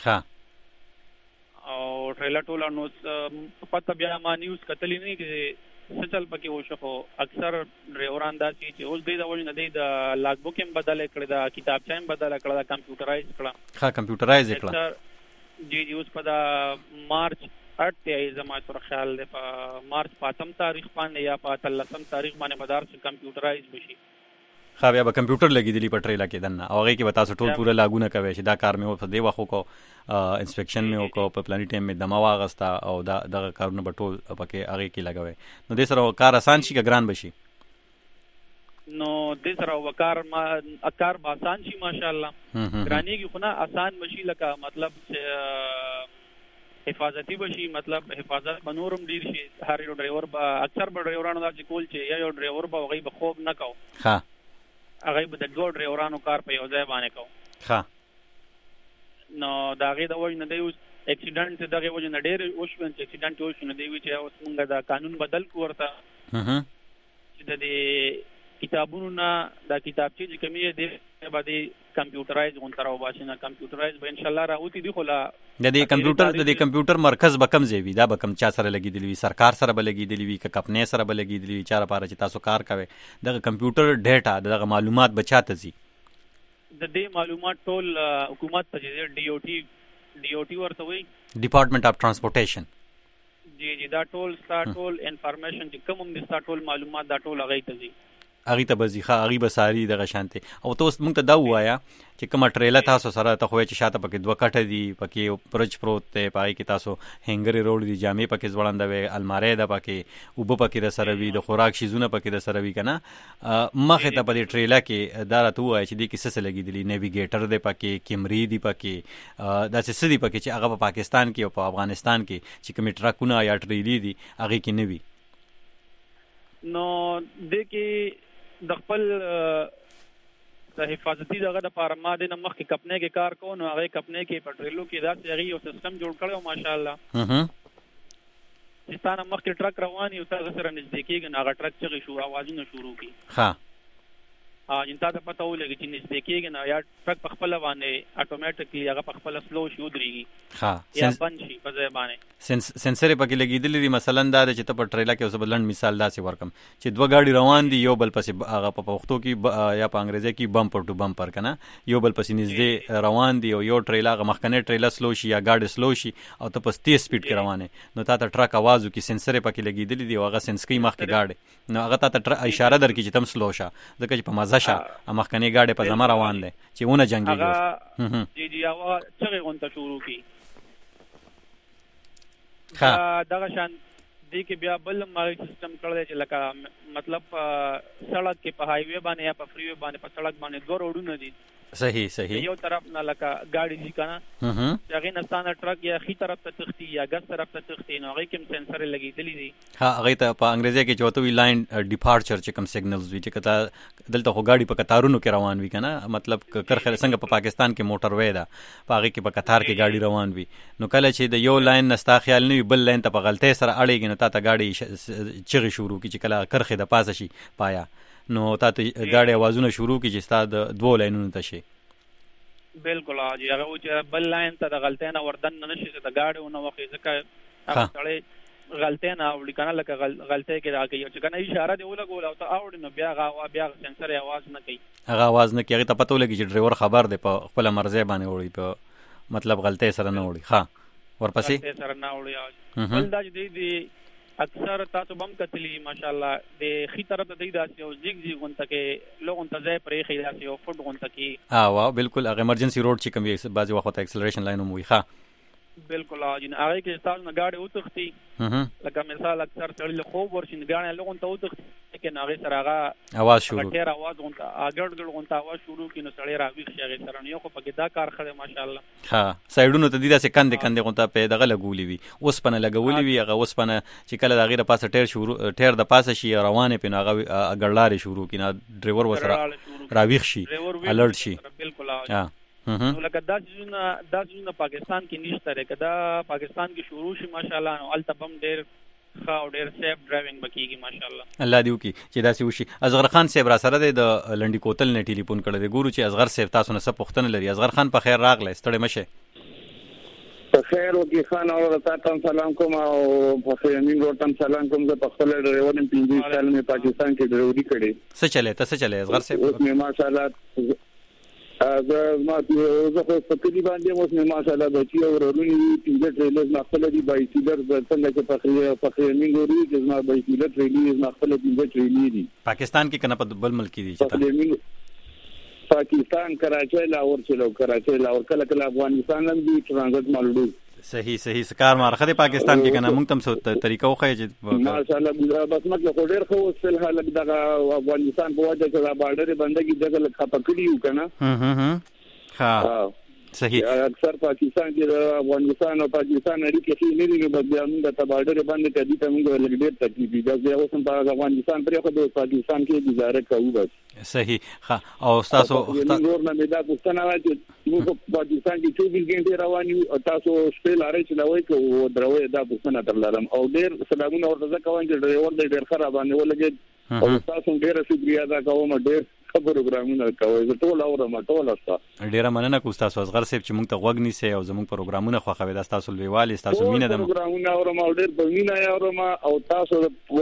وه او ټریله ټوله نو پته بیا ما نیوز کتلی نه چې څه چل پکې وشو خو اکثر ډرایوران داسې چې اوس دی د وجې نه دی د لاګ بک هم بدله کړې ده کتابچه هم بدله کړه ده کمپیوټرایز کړه ښه کمپیوټرایز یې کړه جی جی اوس په د مارچ اټ زما سره خیال دی په مارچ په اتم تاریخ باندې یا په اتلسم تاریخ باندې به دار څه کمپیوټرایز بشي. ښه بیا به کمپیوټر لګېدلي په ټریله کې دننه او هغې کې به تاسو ټول پوره لاګونه کوئ چې دا کار مې په دې وخت وکړو انسپیکشن مې وکړو په پلاني ټایم مې دمه واغسته او دا دغه کارونه به ټول پکې هغې کې لګوئ. نو دې سره کار اسان شي که ګران به شي؟ نو دې سره کار ما کار به اسان شي ماشاءالله ګرانېږي خو نه اسان به شي لکه مطلب چې حفاظتي بشي مطلب حفاظت به نورم ډیر شي. هر یو ډرایور به اکثر به ډرایورانو داسې کول چې یا یو ډرایور به هغوی به خوب نه کوو هغوی به د دوه ډرایورانو کار په یو ځای باندې کوو نو د هغې د وجې نه دی اوس اکسیډنټ دغې وجې نه ډېر وشو چې اکسیډنټ وشو نو دی وي چې اوس مونږ د قانون بدل کړو ورته چې د دې کتابونو نه دا کتابچې چې کومې دی به دې کمپیوټرایز غونته راوباسي نه کمپیوټرایز به انشاءالله راوتي دي خو لا د دې کمپیوټر د دې کمپیوټر مرکز به کوم ځای وي دا به کوم چا سره لګېدلي وي سرکار سره به لګېدلي وي که کمپنۍ سره به لګېدلي وي چا لپاره چې تاسو کار کوئ دغه کمپیوټر ډیټا دغه معلومات به چا ته ځي؟ د دې معلومات ټول حکومت ته ځي ډي او ټي ډي او ټي ورته وایي ډپارټمنټ اف ټرانسپورټیشن جی جی دا ټول ستا ټول انفارمیشن چې کوم هم دي ستا ټول معلومات دا ټول هغې ته ځي هغې ته به ځي ښه هغې به ساري دغه شانتې او ته اوس موږ ته دا ووایه چې کومه ټریله تاسو سره ته خو چې شاته پکې دوه کټه دي پکې برج پروت دی په هغې کې تاسو هینګرې روډ دي جامې پکې ځوړندوي الماری ده پکې اوبه پکې در سره وي د خوراک شیزونه پکې در سره وي که نه مخې ته په دې ټریله کې دا راته ووایه چې دې کې څه څه لګېدلي نیویګیټر دی پکې کیمري دي پکې داسې څه دي پکې چې هغه په پاکستان کې او په افغانستان کې چې کومې ټرکونه یا ټریلې دي هغې کې نه وي نو دې کې د خپل د حفاظتي دغه دپاره ما دې نه مخکې کپنۍ کې کار کوو نو هغې کپنۍ کې په ټریلو کې داسې هغې یو سیسټم جوړ کړی و ماشاءالله چې ستا نه مخکې ټرک روان وي او ته هغه سره نږدې کېږي نو هغه ټرک چغې شو اوازونه شروع کړي ښه چې تا ته پته ولګي چې نږدې کېږي نو یا ټرک په خپله باندې اټومیټکلي هغه په خپله سلو شي ودرېږي یا بند شي په ځای باندې سنسر یې پکې لګېدلي دي مثلا دا دی چې ته په ټریله کې اوس به لنډ مثال داسې ورکړم چې دوه ګاډي روان دي یو بل پسې هغه په پښتو کې یا په انګریزي کې بمپر ټو بمپر که نه یو بل پسې نږدې روان دي او یو ټریله هغه مخکنۍ ټریله سلو شي یا ګاډی سلو شي او ته په تیز سپیډ کې روان یې نو تا ته ټرک اواز وکړي سنسر یې پکې لګېدلي دي او هغه سنس کوي مخکې ګاډی نو هغه تا ته اشاره درکړي چې تم سلو شه ځکه چې په مزه شه مخکنۍ ګاډی په زمه روان دی چې ونه جنګېږي جی جی هغه چغې غونته شروع کړي ښه دغه شان دې کې بیا بل هم هغې سیسټم کړی دی چې لکه مطلب سړک کې په هایوې باندې یا په فری وې باندې په سړک باندې دوه روډونه دي صحیح صحیح یو طرف نه لکه ګاډي ځي که نه چې هغې نه ستا نه ټرک یا ښي طرف ته تښتي یا ګس طرف ته تښتي نو هغې کې هم سینسر لګېدلي دي ها هغې ته په انګریزي کې چې ورته وي لاین ډپارچر چې کوم سیګنلز وي چې که دلته خو ګاډي په کتارونو کې روان وي که نه مطلب کرښه څنګه په پاکستان کې موټر وی ده په هغې کې په کتار کې ګاډي روان وي نو کله چې د یو لاین نه ستا خیال نه وي بل لاین ته په غلطۍ سره اړېږي نو تا ته ګاډي چغې شروع کړي چې کله کرښې د پاسه شي پایا نو تاسو ګاډي اوازونه شروع کی چې ستاسو د دوه لاینونو ته شي. بالکل اجي هغه چې بل لاین ته د غلطۍ نه وردن نه شي د ګاډي نو وخت ځکه هغه سړی غلطۍ نه وړي کنه لکه غلطۍ کې راکې چې کنه اشاره دی ولګول او ته اوړ نو بیا غوا بیا سنسر आवाज نه کوي هغه आवाज نه کوي هغه ته پته ولګي چې ډرایور خبر دی په خپل مرزه باندې وړي په مطلب غلطۍ سره نه وړي. ها ورپسې غلطۍ سره نه وړي بل دا چې دی اکثر تاسو بم کتلی ماشاءالله د خي طرف ته دی داسې او زیګ زیګ غونته کې لوګون ته ځای پرې خي داسې او فوټ غونته کې ها وا بالکل هغه ایمرجنسي روډ چې کوم یې بعضي وخت اکسلریشن لاین مو وي. ها بالکل اجي هغه کې تاسو نه گاډي اوتختی لکه مثال اکثر سړی له خوب ورشي گاډي لوګون ته اوتختی کې ناغه سره هغه आवाज شروع ډېر आवाज غونته اګړ ګړ غونته आवाज شروع کینو سړی راوي شي هغه سره یو خو پکې دا کار خره ماشاءالله. ها سایډونو ته دیدا سه کندې کندې غونته په دغه لګولې وي اوس پنه لګولې وي هغه اوس پنه چې کله د غیره پاسه ټیر شروع ټیر د پاسه شي روانه په هغه اګړلارې شروع کینه ډرایور وسره راوي شي الرټ شي. بالکل ها نو لکه دا ځونه دا ځونه پاکستان کې نشته رې کدا پاکستان کې شروع شي ماشاءالله نو التبم ډېر ښه او ډېر سیف ډرایوینګ بکیږي ماشاءالله. الله دې وکي چې داسې وشي. اصغر خان صاحب را سره د لنډي کوتل نه ټلیفون کړی دی ګورو چې اصغر صاحب تاسو نه څه پوښتنه لري. اصغر خان په خیر راغلی ستړی مشه. په خیر وکي خان او تاسو سلام کوم او په خیمین ورته سلام کوم زه په خپل ډرایور نیم پنځه سال مې پاکستان کې ډرایوري کړې. څه چلے ته څه چلے اصغر صاحب؟ اوس مې ماشاءالله زه ما زه خو په کلی باندې اوس مې ماشاءالله بچي او ورونی پنځه ټریلر نه خپل دی بایسیلر د څنګه چې په په خیمین وري چې ما بایسیلر ټریلر نه خپل پنځه ټریلر دي. پاکستان کې کنه په بل ملک دي چې پاکستان کراچۍ لاهور چلو کراچۍ لاهور کله کله افغانستان هم دي ترانزیت مالډو. صحیح صحیح سکار مارخه د پاکستان کې کنه مونږ تم څه طریقو خو چې ماشاءالله بس مطلب خو ډېر خو وسل حال دغه افغانستان په وجه کې دا بارډر بندګي دغه لکه پکړیو کنه. هم هم ها صحیح اکثر پاکستان کې افغانستان او پاکستان اړیکې خې نه دي نو بیا موږ ته بارډر باندې کدي ته موږ لګ ډېر تکلیف دي دا اوس هم په افغانستان پرې خو د پاکستان کې گزاره کوو بس. صحیح ها او تاسو نور نه مې دا پوښتنه راځي موږ په پاکستان کې چوبیس غنټې روان یو تاسو شپې لارې چلوي کو دروي دا پوښتنه درلرم او ډېر سلامونه ورته کوم چې ډرایور دې ډېر خراب باندې ولګي او تاسو ډېر شکریا ادا کوم ډېر پروګرامونه کوي زه ټول اورم ټول استا ډیره مننه کوم تاسو اصغر صاحب چې موږ ته غوږ نیسي او زموږ پروګرامونه خو خوي د تاسو لویوالي تاسو مینه د پروګرامونه اورم او ډیر په مینه اورم او تاسو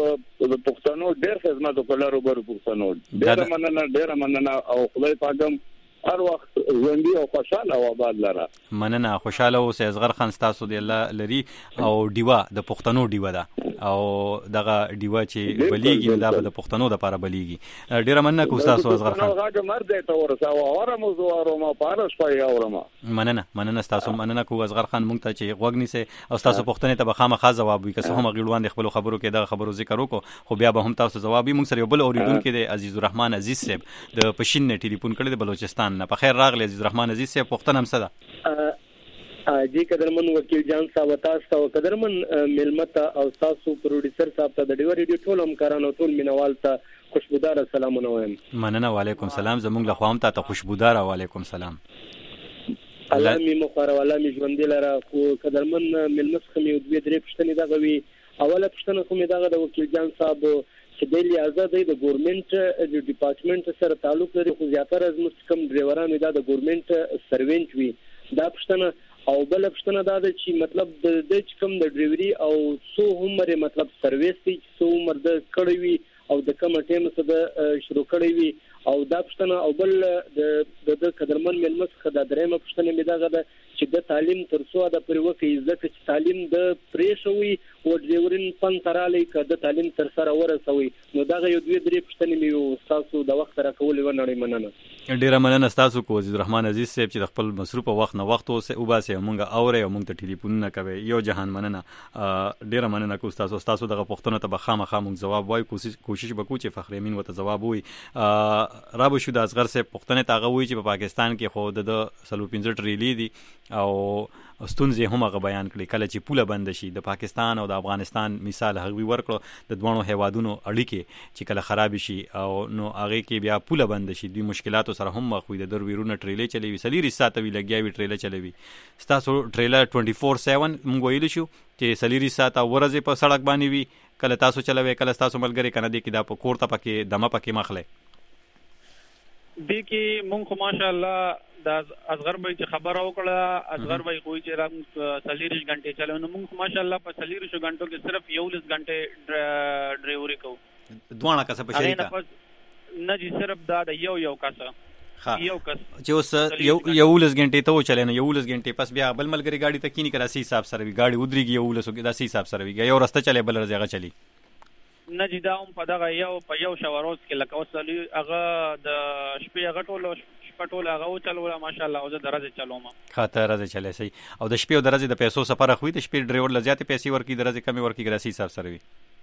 د پښتنو ډیر خدمت وکړو بر پښتنو ډیر مننه ډیر مننه او خدای پاکم هر وخت ژوندۍ او خوشاله او آباد لره. مننه خوشاله اوسئ اصغر خان تاسو د الله لري او دیوا د پښتنو دیوا ده او دغه دیوا چې بلیږي دا د پښتنو د لپاره بلیږي. ډیره مننه کوم تاسو اصغر خان. هغه مرده ته ورساو اورم زو اورم پارس پای اورم. مننه مننه تاسو مننه کوم اصغر خان مونږ ته چې غوږ نیسي او تاسو پښتنې ته به خامخا جواب وي که څه هم غیړوان د خپل خبرو کې د خبرو ذکر وکړو خو بیا به هم تاسو جواب وي. مونږ سره یو بل اوریدونکو د عزیز الرحمن عزیز صاحب د پښین نه ټلیفون کړی د بلوچستان نه. په خیر راغلی عزیز الرحمن عزیز صاحب پښتنه هم صدا جی قدرمن وکیل جان صاحب تاسو او قدرمن ملمتا او تاسو پروډوسر صاحب ته د ډیو ریډیو ټول همکارانو ټول مینوال ته خوشبودار سلامونه وایم. مننه وعلیکم سلام زموږ له خوا هم ته خوشبودار وعلیکم سلام. الله می مخاره ولا می ژوند لره خو قدرمن ملمس خمي دوی درې پښتنې دغه وی اوله پښتنه خو می دغه د وکیل جان صاحب چې د لیازه د ګورنمنت د ډپارټمنټ سره تعلق لري خو زیاتره از مسکم ډرایورانو د ګورنمنت سروینټ وي دا پښتنه او بل پښتنه دا چې مطلب د د کوم د ډرایوري او سو عمر مطلب سرویس چې سو عمر د کړی وي او د کوم ټیم څخه د شروع کړی وي او دا پښتنه او بل د د قدرمن ملمس خدای درېمه پښتنه می دغه د چې د تعلیم تر څو د پروکې ځکه چې تعلیم د پریشوي او ډرایورین فن تراله کده تعلیم تر سره ورسوي نو دغه یو دوی درې پښتنې می تاسو د وخت را کول و نه مننه. ډیره مننه تاسو کو عزیز الرحمن عزیز صاحب چې د خپل مصروف وخت نه وخت اوسه او باسه مونږه اوري او مونږ ته ټلیفون نه کوي یو جهان مننه. ډیره مننه کو تاسو تاسو دغه پښتنه ته بخامه مونږ جواب وای کوشش کوشش وکړو چې فخر امین وته جواب وای. رابو شو د اصغر صاحب پښتنه ته غوي چې په پاکستان کې خو د سلو پنځه ټریلی دي او ستونزې هم هغه بیان کړي کله چې پوله بند شي د پاکستان او د افغانستان مثال هغوی ورکړو د دوه هیوادونو اړیکې چې کله خراب شي او نو هغه کې بیا پوله بند شي د مشکلاتو سره هم مخ وي د درویرونه ټریلې چلوي سلیری ساته وی لګیاوي ټریلې چلوي ستاسو ټریلر چوبیس ساعت مونږ ویل شو چې سلیری ساته ورځې په سړک باندې وي کله تاسو چلوي کله تاسو ملګری کنه دي کې دا په کور ته پکې دمه پکې مخله دې کې مونږ خو ماشاءالله د اصغر بھائی چې خبره وکړه اصغر بھائی کوی چې رام سلیریش غنټه چلو نو مونږ ماشاءالله په سلیریش غنټو کې صرف یو لس غنټه ډرایوري کوو دوه کسه په شریکه نه جی صرف دا د یو یو کسه یو کس چې اوس یو یو لس غنټه ته چلنه یو لس غنټه پس بیا بل ملګری گاډي ته کینی کرا سی حساب سره وی گاډي ودرېږي یو لس دا سی حساب سره وی یو رسته چلے بل رځه چلی نه جی دا هم په دغه یو په یو شاوروز کې لکه اوسلی هغه د شپې هغه ټولو شپه ټوله هغه چلوله ماشاءالله او زه درځه چلوم خاطر درځه چلے سي او د شپې او درځه د پیسو سفر خوې د شپې ډرایور لزیات پیسې ورکی درځه کمی ورکی ګراسي حساب سره وي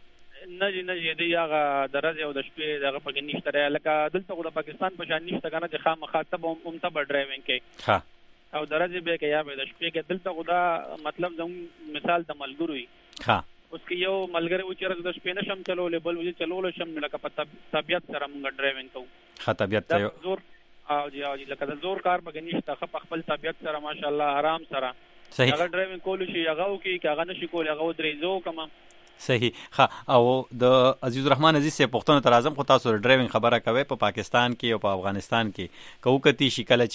نه جی نه جی دی هغه درځه او د شپې دغه پکې نشته لکه دلته د پاکستان په شان نشته کنه چې خامخاطب هم ته به ډرایوینګ کې ها او درځه به کې یا به د شپې کې دلته خدا مطلب زم مثال د ملګری ها اوس کې یو ملګری و چې د شپې نشم چلولې بل وځي چلول شم لکه په طبيعت سره موږ ډرایوینګ کوو ها طبيعت ته زور او جی او جی لکه د زور کار پکې نشته خپ خپل طبيعت سره ماشاءالله آرام سره صحیح هغه ډرایوینګ کول شي هغه او کې هغه نشي کول هغه درې زو کما صحیح ها او د عزیز الرحمن عزیز سے پښتون تر اعظم خو تاسو ډرایوینګ خبره کوي په پاکستان کې او په افغانستان کې کوکتی شکل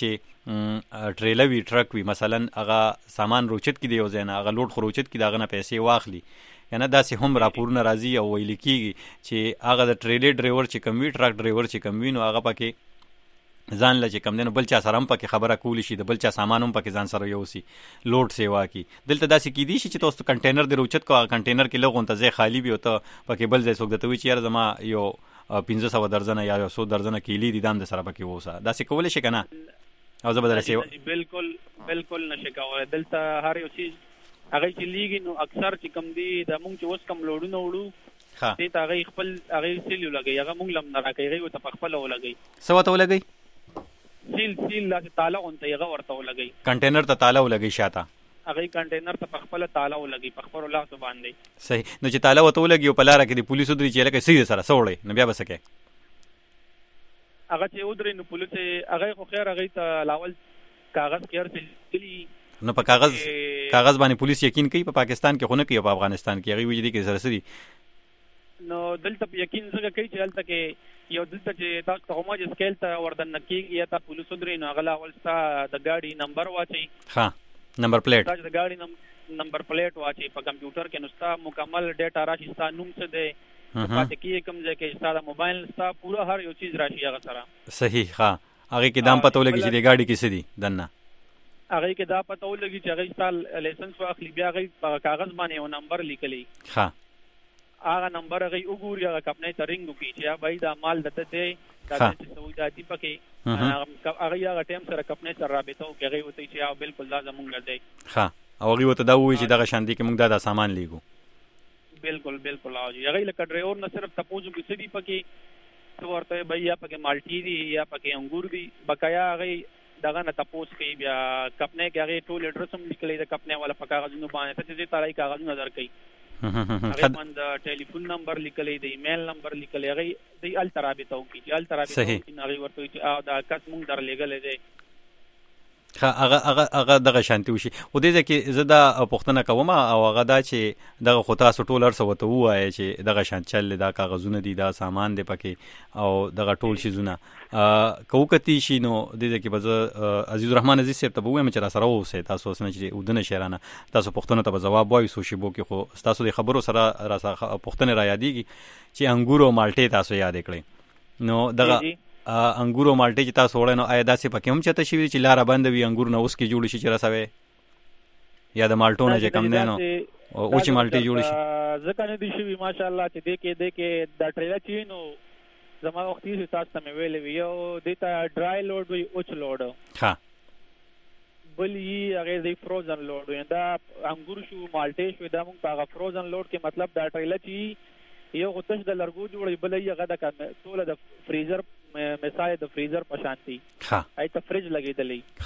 چې ټریلر وی ټرک وی مثلا هغه سامان روچت کې دی او زنه هغه لوډ خروچت کې داغه نه پیسې واخلي یعنی داسې هم راپورونه راځي او ویل کېږي چې هغه د ټریلر ډرایور چې کم وی ټرک ډرایور چې کم وی نو هغه پکې ځان لږ کم دنه بل چا سره هم پکې خبره کولی شي د بل چا سامان هم پکې ځان سره یوسي لوډ سیوا کی دلته داسې کې دي چې تاسو کنټینر د روچت کو کنټینر کې لغون ته ځای خالی وي او ته پکې بل ځای څوک دته وی چې یار زما یو پنځه سوه درځنه یا یو سو درځنه کیلی دي دام د سره پکې ووسه داسې کولای شي کنه او زه بدل سیوا بالکل بالکل نشي کولای دلته هر یو چیز هغه چې لیږي نو اکثر چې کم دی د مونږ چې اوس کم لوډونه وړو ها دې ته هغه خپل هغه سیل لګي هغه مونږ لم نه راکې هغه ته خپل ولګي سوا ته ولګي سیل سیل لا تعالی اون ته هغه ورته ولګي کنټینر ته تعالی ولګي شاته هغه کنټینر ته خپل تعالی ولګي په خپل الله سبحان دی صحیح نو چې تعالی وته ولګي په لار کې د پولیسو درې چې لکه سیده سره سوړې نو بیا بسکه هغه چې ودرې نو پولیس هغه خو خیر هغه ته لاول کاغذ کې ارسل نو په کاغذ کاغذ باندې پولیس یقین کوي په پاکستان کې خو نه کوي په افغانستان کې هغه وجدي کې سره سړي نو دلته یقین څنګه کوي چې دلته کې یو دلته چې تاسو ته موږ سکیل ته وردن کېږي یا ته پولیسو درې نو هغه لاول ستا د گاډي نمبر واچي ها نمبر پلیټ دا د گاډي نمبر پلیټ واچي په کمپیوټر کې نو ستا مکمل ډیټا راشي ستا نوم څه دی پاتې کې کوم ځای کې ستا موبایل ستا پورا هر یو چیز راشي هغه سره صحیح ها هغه کې دام پته ولګي چې د گاډي کې څه دي دنه هغه کې دا پته ولګي چې هغه ستا لایسنس واخلي بیا هغه کاغذ باندې یو نمبر لیکلی ها هغه نمبر هغه وګوري هغه کپنې ترنګ کوي چې یا بھائی دا مال دته دی دا چې سعودي پکې هغه هغه ټیم سره کپنې سره رابطه کوي هغه وته چې یا بالکل دا زمونږ دی ها او هغه وته دا وایي چې دا شاندي کې موږ دا, دا سامان لیګو بالکل بالکل او هغه لکه ډرایور نه صرف تپوزو کې سړي پکې تو ورته بھائی یا پکې مالټي دي یا پکې انګور دي بقایا هغه دغه نه تپوس کوي بیا کپنې کې هغه ټول اډرس هم لیکلي د کپنې والا په کاغذونو باندې ته چې تارای کاغذونه درکې هغه باندې ټلیفون نمبر لیکلي دی ایمیل نمبر لیکلي هغه دی ال ترابطه او کې ال ترابطه هغه ورته چې دا کس مونږ در لګلې دی هغه هغه هغه دغه شانتي وشي و دې ځکه زه دا پوښتنه کوم او هغه دا چې دغه خو تاسو ټول ارسه وته وایي چې دغه شان چل دا کاغذونه دي دا سامان دی پکې او دغه ټول شیزونه کوکتی شي نو دې ځکه به عزیز الرحمن عزیز صاحب ته وایم چې را سره اوسه تاسو سن چې ودنه شهرانه تاسو پوښتنه ته جواب وایي سو شی بو کې خو تاسو د خبرو سره را پوښتنه را یادېږي چې انګور او مالټې تاسو یاد کړئ نو دغه انګور او مالټې چې تاسو وړئ نو آیا داسې پکې هم چته شي چې لاره بند وي انګور نه اوس کې جوړ شي چې رسوي یا د مالټو نه چې کم نه نو او چې مالټې جوړ شي ځکه نه دي شي ماشاءالله چې دې کې دې کې دا ټریلا چی نو زما وخت یې تاسو ته ویلې وی او دې ته ډرای لوډ وي اوچ لوډ ها بل یې هغه دې فروزن لوډ وي دا انګور شو مالټې شو دا موږ هغه فروزن لوډ کې مطلب دا ټریلا چی یو غتش د لرګو جوړي بل یې هغه د ټول د فریزر مثال د فریزر په شانتي ها اې ته فریج لګېدلې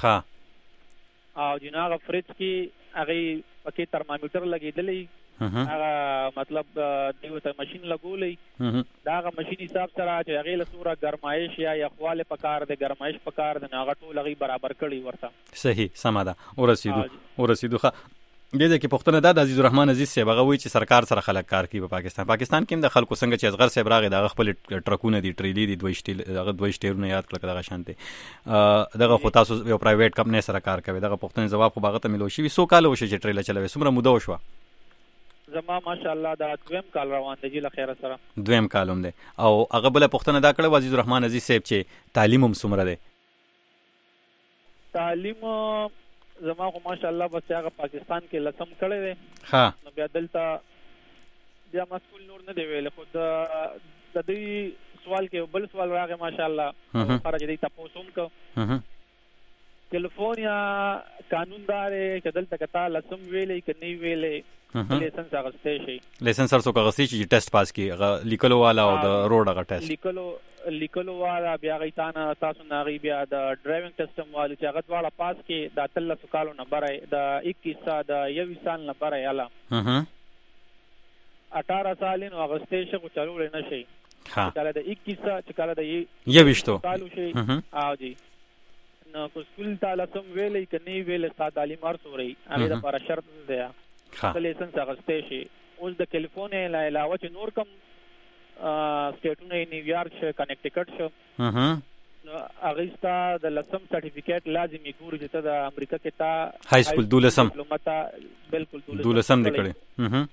ها او جناغه فریج کې هغه پکې ترمامیټر لګېدلې هغه مطلب دیو ته ماشين لګولې دا هغه ماشين حساب سره چې هغه له سوره ګرمایش یا یخواله پکار د ګرمایش پکار د هغه ټول هغه برابر کړي ورته صحیح سماده ورسېدو ورسېدو ښه دې کې پښتنه د عزیز الرحمن عزیز صاحب هغه وی چې سرکار سره خلک کار کوي په پاکستان پاکستان کې د خلکو څنګه چې اصغر صاحب راغی د خپل ټرکونه دي ټریلی دي دوه شټیل هغه دوه شټیرونه یاد کړل دغه شانته دغه خو تاسو یو پرایویټ کمپنی سره کار کوي دغه پښتنه جواب خو باغه ته ملو شي سو کال وشي چې ټریلا چلوي څومره موده وشو زما ماشاءالله دا دویم کال روان دی له خیره سره دویم کالوم دی او هغه بل پښتنه دا کړو عزیز الرحمن عزیز صاحب چې تعلیم هم څومره دی تعلیم زما خو ماشاءالله بس هغه پاکستان کې لسم کړی دی ها نو بیا دلته بیا مسئول نور نه دی ویل خو د د دې سوال کې بل سوال راغی ماشاءالله خرج دی تاسو هم کو کیلیفورنیا قانون دار چې دلته کتا لسم ویلې کني ویلې لیسنس اغستې شي لیسنس سره څوک غسي چې ټیسټ پاس کی لیکلو والا او د روډ هغه ټیسټ لیکلو لیکلو والا بیا غیتانه تاسو ناغي بیا د ډرایوینګ ټیسټم والی چې هغه دواړه پاس کی د تلل سکالو نمبر د اکیس د یوه سال نمبر یالا ها اٹھارہ سال نو اغستې شي کو چلو نه شي ها کله د اکیس چې کله د یوه سالو شي او جی نو کو سکول تعالی سم ویلې کني ویلې ستا تعلیم ارسو رہی هغه د پر شرط دی ها لیسنس اغستې شي اوس د کیلیفورنیا لا علاوه چې نور کم سټیټونه نیویارک شو کنیکټیکټ شو ها نو هغه ستا د لسم سرټیفیکیټ لازمي ګوري چې ته د امریکا کې تا های سکول دولسم بالکل دولسم د کړي ها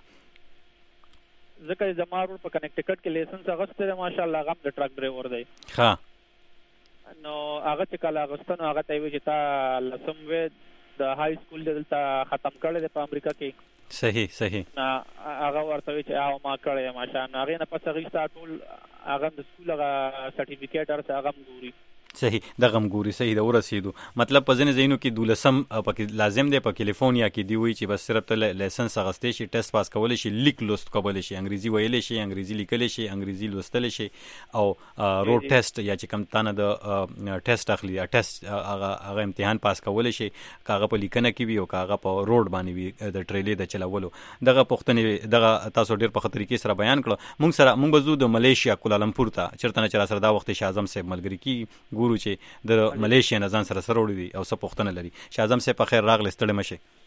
ځکه زمارو په کنیکټیکټ کې لیسنس اغستې ماشاءالله غم د ټرک ډرایور دی ها نو هغه چې کله اغستنو هغه ته وی چې تا لسم وې د های سکول دلته ختم کړل په امریکا کې صحیح صحیح نا هغه ورته وی چې او ما کړی ماشاءالله هغه نه پس هغه ستا ټول هغه د سکول هغه سرټیفیکیټ ارته هغه ګوري صحیح د غم ګوري صحیح د ورسېدو مطلب په ځینې ځینو کې دولسم پکې لازم دی په کیلیفورنیا کې دی وی چې بس صرف ته لایسنس اغستې شي ټیسټ پاس کول شي لیک لوست کول شي انګریزي ویل شي انګریزي لیکل شي انګریزي لوستل شي او روډ ټیسټ یا چې کم تانه د ټیسټ اخلي یا ټیسټ هغه هغه امتحان پاس کول شي کاغه په لیکنه کې وي او کاغه په روډ باندې وي د ټریلې د چلولو دغه پښتنې دغه تاسو ډیر په خطر کې سره بیان کړو مونږ سره مونږ بزو د ملیشیا کوالالمپور ته چرته نه چر سره دا وخت شاه اعظم صاحب ملګری کی ګورو چې د ملیشیا نه ځان سره سره وړي دي او څه پښتنه لري شاه اعظم صاحب په خیر راغلی ستړي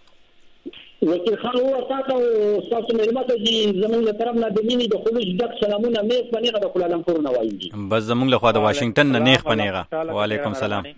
مشه وکیل خان هو تاسو تاسو مېلمه ته چې زموږ له طرف نه د مینې د خروج ډک سلامونه مې پنیغه د کوالالمپور نه وایي بس زموږ له خوا د واشنگټن نه نیخ پنیغه وعلیکم سلام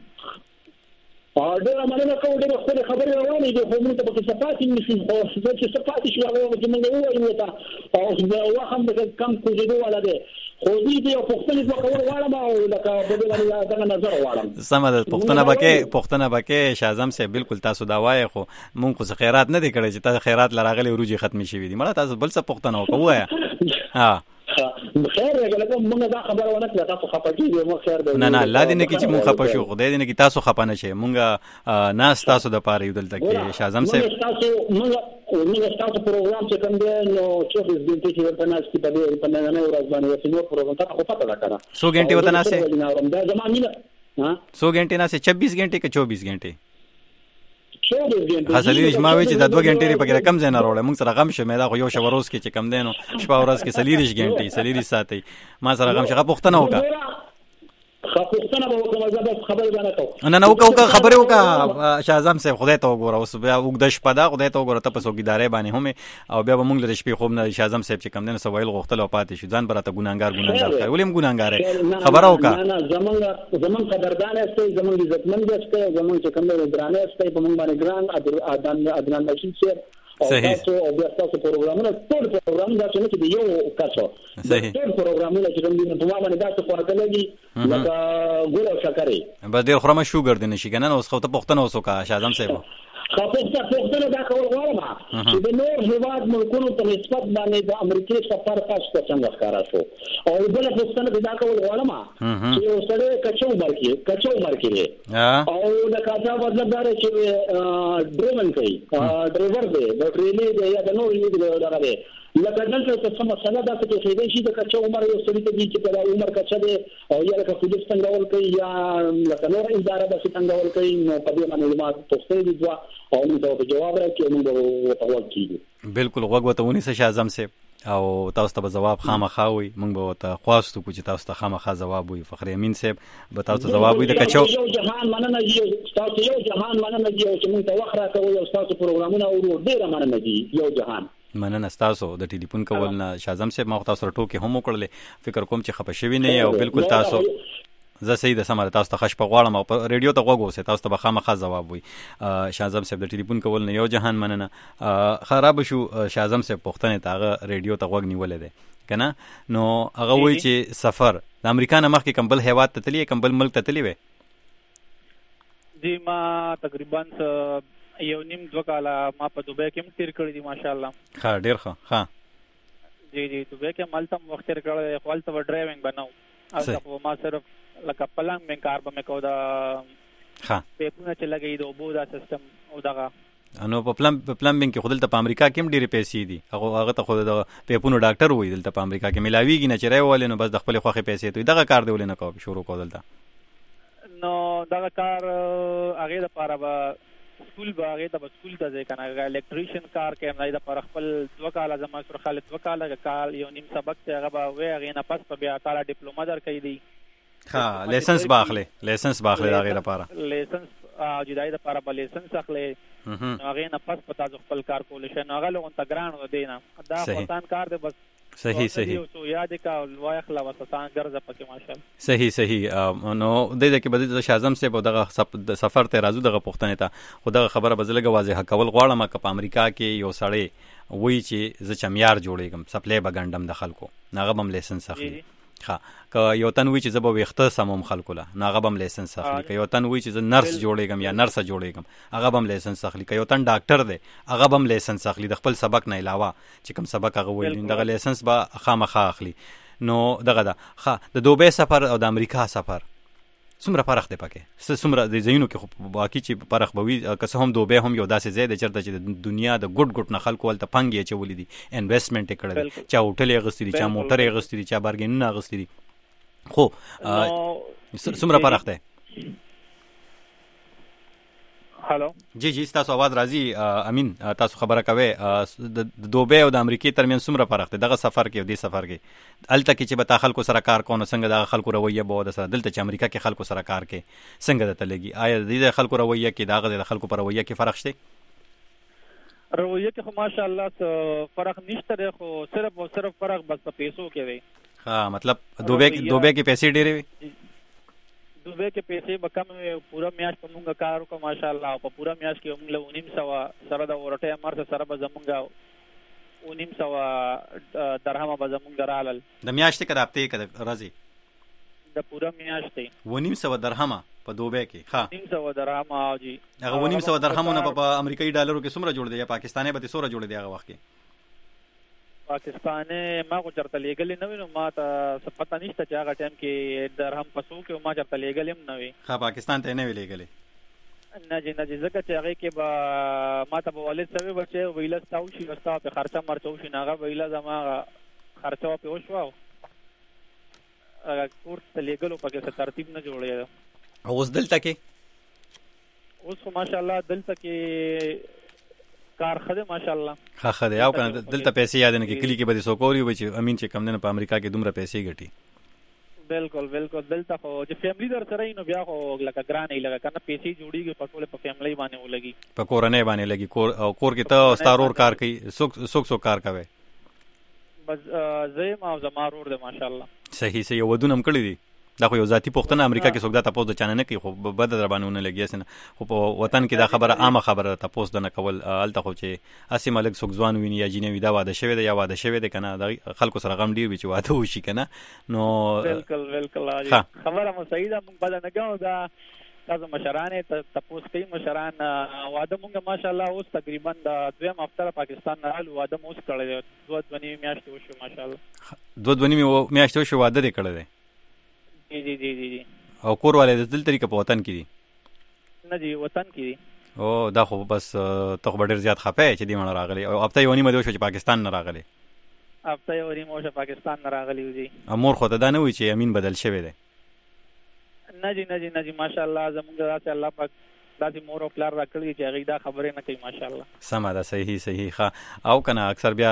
ډېر مننه کوم ډېر خپل خبرې روانې دي خو موږ ته په صفات نشي خو چې صفات شي هغه چې موږ وایو ته او زه واخم د کم کوجدو ولا ده خو دې دی پښتنې په کور واړم او لکه په دې باندې دا نظر واړم سم ده پښتنه بکې پښتنه بکې شاه اعظم صاحب بالکل تاسو دا وایي خو مونږ خو خیرات نه دی کړی چې تاسو خیرات لراغلي وروجي ختمي شي دي مړه تاسو بل څه پښتنه وکوه ها خیر راغله موږ دا خبره ونه کړه تاسو خپه کیږئ مو خیر دی نه نه الله دې نه کی چې مونږ خپه شو خدای دې نه کی تاسو خپه نه شئ مونږ ناس تاسو د پاره یو دلته کې شاه اعظم صاحب تاسو موږ موږ تاسو پروګرام چې کوم دی نو چې د دې چې ورته ناس کې په دې په نن نه ورځ باندې وسینو پروګرام ته خو پته دا کړه څو غنټه وته ناسه دا زمانه ها څو غنټه ناسه چوبیس غنټه کې چوبیس غنټه چوبیس غنټه حاصلې ما وی چې د دوه غنټې په کې کم ځای نه وروړم موږ سره غم شه مې دا خو یو شوروز کې چې کم دینو شپه ورځ کې سلیریش غنټې سلیریش ساتي ما سره غم شه پښتنه وکړه خپلستانه به کومه زبر خبر باندې کو نه نه وکړه خبره وکړه شاه اعظم صاحب خدای ته وګوره اوس بیا وګد شپه دا خدای ته وګوره ته په سوګیدارې باندې هم او بیا به مونږ له شپې خوب نه شاه اعظم صاحب چې کم دنه سوایل غوښتل او پاتې شو ځان براته ګونګار ګونګار کوي ولیم ګونګار خبره وکړه نه زمونږ زمونږ قدردان است زمونږ عزتمن است زمونږ چې کوم درانه است په مونږ باندې ګران ادان ادنان نشي صحیح او بیا تاسو پروګرامونه ټول پروګرام دا چې نه دی یو کاسو صحیح ټول پروګرامونه چې کوم دي په ما باندې دا څه خورته لګي لکه ګول او شکرې بس ډېر خرمه شوګر دي نشي کنه اوس خو ته پښتنه اوسو کا شاه اعظم صاحب خپلته پښتنه دا کول غواړم چې د نور هیواد ملکونو په نسبت باندې د امریکای سفر تاسو ته څنګه ښکارا شو او بل پښتنه دا کول غواړم چې یو سره کچو مرکی کچو مرکی او د کاټا مطلب دا چې ډرایور کوي ډرایور دی د ټرینې دی یا د نور یې دا دی لکه دلته څه څه مسله ده چې خېدې شي د کچو عمر یو سړي ته دي چې په عمر کچا دی او یا لکه پولیس څنګه ول کوي یا لکه نور اداره د څنګه ول کوي نو په دې باندې ما تاسو دې او موږ ته جواب راکړي موږ ته وکړي بالکل وګ وته ونی څه شاه اعظم صاحب او تاسو ته جواب خامخا وي، موږ به ته خواستو کو چې تاسو ته خامخا جواب وي. فخر امین صاحب به تاسو ته جواب وي د کچو یو جهان مننه دي، تاسو یو جهان مننه دي چې موږ ته وخت راکوي او تاسو پروګرامونه اورو، ډیر مننه دي. یو جهان مننه تاسو د ټلیفون کول نه. شازم صاحب ما تاسو ټوکې هم وکړلې، فکر کوم چې خپه شوي نه او بالکل تاسو زه صحیح د سمره تاسو ته خش په غواړم او په ریډیو ته غوږ اوسئ، تاسو ته به خامخا جواب وي. شازم صاحب د ټلیفون کول نه یو جهان مننه. خراب شو شازم صاحب پښتنه تاغه ریډیو ته غوږ نیولې ده کنه، نو هغه وایي چې سفر د امریکا نه مخکې کمبل هیواد ته تللی، کمبل ملک ته تللی وي. جی ما تقریبا یو نیم دوه کاله ما په دوبۍ کې تیر کړی دي ماشاءالله. ښه ډیر ښه. ها جی جی دوبۍ کې مالته وخت تیر کړی، خپل ته ډرایوینګ بناو او ما صرف لکه پلنګ من کار به مې کو دا ها پیپونه چې لګي د اوبو دا سیستم او دغه انو په پلم په پلمبینګ کې خودل ته په امریکا کې هم ډېرې پیسې دي. هغه هغه ته خود د پیپونو ډاکټر وای دلته په امریکا کې ملاویږي نه چې راولې نو بس د خپل خوخه پیسې ته دغه کار دی ولې نه کو شروع کول دلته. نو دغه کار هغه د پاره به سکول به هغه د سکول ته ځای کنه الکتریشن کار کې نه د پر خپل دوه کاله زما سره خالد دوه کاله کال یو نیم سبق ته هغه به وې هغه نه پس په بیا کاله ډیپلوما در کوي دی. ها لایسنس باخله لایسنس باخله دا غیر لپاره لایسنس جدای د لپاره بل لایسنس اخلي هغه نه پس پتا ځ خپل کار کول شي نو هغه لغون تګران و دینه دا وطن کار دی بس. صحیح صحیح سو یاد کا وای خلا وسطان ګرځه پکې ماشاءالله. صحیح صحیح. نو د دې کې بده شازم صاحب دغه سفر ته راځو دغه پښتنه ته خو دغه خبره بزلګه واضح کول غواړم چې په امریکا کې یو سړی وای چې ز چمیار جوړېږم سپلای بغندم د خلکو ناغه بم لیسنس اخلي. ها که یو تن وی چې زه به وخته سموم خلکو له ناغه بم لیسنس اخلي، که یو تن وی چې زه نرس جوړېږم یا نرس جوړېږم هغه بم لیسنس اخلي، که یو تن ډاکټر دی هغه بم لیسنس اخلي د خپل سبق نه علاوه چې کوم سبق هغه ویل دغه لیسنس به خامخا اخلي. نو دغه دا ها د دوبۍ سفر او د امریکا سفر څومره فرق دی پکې؟ څومره د ځایونو کې باقي چې فرق به وي که څه هم دوبۍ هم یو داسې ځای دی چېرته چې د دنیا د ګډ ګډ نه خلکو هلته پنګ یې اچولي دي، انویسټمنټ یې کړی دی، چا هوټل یې اخیستي دي، چا موټر یې اخیستي دي، چا بارګینونه اخیستي دي. خو څومره فرق دی؟ هالو جی جی تاسو आवाज راځي امین تاسو خبره کوي د دوبۍ او د امریکای ترمن څومره فرق دی دغه سفر کې او د سفر کې؟ الته کې چې به تا خلکو سره کار کوو څنګه د خلکو رویه به د سره دلته چې امریکا کې خلکو سره کار کوي څنګه د تلګي؟ آیا د خلکو رویه کې دغه د خلکو پر رویه کې فرق شته؟ رویه کې خو ماشاءالله فرق نشته، خو صرف او صرف فرق بس په پیسو کې وي. ها مطلب دوبۍ کې دوبۍ کې پیسې ډېرې وي؟ دوبۍ کې پیسې به کم وي، پورا میاشت په مونږ کار وکړو ماشاءالله او په پورا میاشت کې موږ له نیم سوه سره د ورټه امر سره به زمونږ و نیم سوه درهم به زمونږ رالل د میاشتې کې د هفتې کې د ورځې د پورا میاشتې و نیم سوه درهم په دوبۍ کې. ها نیم سوه درهم او جی هغه و نیم سوه درهمونه په امریکایي ډالرو کې څومره جوړ دی یا پاکستاني به څومره جوړ دی هغه وخت کې؟ پاکستاني ما خو چرته لېږلې نه وي نو ما ته څه پته نشته چې هغه ټایم کې درهم په څو کې ما چرته لېږلې هم نه وي. ښه پاکستان ته یې نه وي لېږلې؟ نه جی نه جی ځکه چې هغې کې به ما ته به والد صاحب به چې ویله ستا وشي او ستا پې خرچه مرچه وشي نو هغه ویله زما خرچه پې وشوه او هغه کور ته لېږلو پکې څه ترتیب نه جوړېده. او اوس دلته کې اوس خو ماشاءالله دلته کې کار خده ماشاءالله ښه ښه دی. او کنه دلته پیسې یاد نه کې کلی کې به څوک اوري وي چې امین چې کم نه په امریکا کې دومره پیسې ګټي؟ بالکل بالکل دلته خو چې فیملی در سره نو بیا خو لکه ګران ای لګه کنه پیسې جوړیږي په ټول په فیملی باندې ولګي په کورنۍ باندې لګي کور او کور کې ته ستارور کار کوي څوک څوک څوک کار کوي؟ بس زه ما زما رور ده ماشاءالله. صحیح صحیح. ودونه هم کړی دي دا خو یو ذاتی پوښتنه امریکا کې څوک دا تاسو د چانه نه کوي خو بد در باندې نه لګي اسنه خو په وطن کې دا خبره عامه خبره تاسو د نه کول الته خو چې اسی ملک څوک ځوان ویني یا جنوي دا واده شوی دی یا واده شوی دی کنه د خلکو سره غم ډیر وي چې واده وشي کنه نو بالکل بالکل خبره مو صحیح ده. موږ بل نه ګاو دا تاسو مشران ته تاسو کوي مشران واده موږ ماشاءالله اوس تقریبا د دویم هفته پاکستان نه حال واده مو اوس کړی دوه ونی میاشتې وشو ماشاءالله دوه ونی میاشتې وشو واده دې کړی دی؟ جی جی جی جی. او کور والے د دل طریقه په وطن کې دي؟ نه جی وطن کې دي. او دا خو بس ته خو ډېر زیات خپه چې دی مړ راغلی او هفته یو نیمه دی شو چې پاکستان نه راغلی؟ هفته یو نیمه شو پاکستان نه راغلی و جی. امور خو ته دا نه وي چې امین بدل شوی دی؟ نه جی نه جی نه جی ماشاءالله زمونږ داسې الله پاک داسې مور او پلار راکړي چې هغه دا خبرې نه کوي ماشاءالله. سمه ده، صحیح صحیح ښه. او کنه اکثر بیا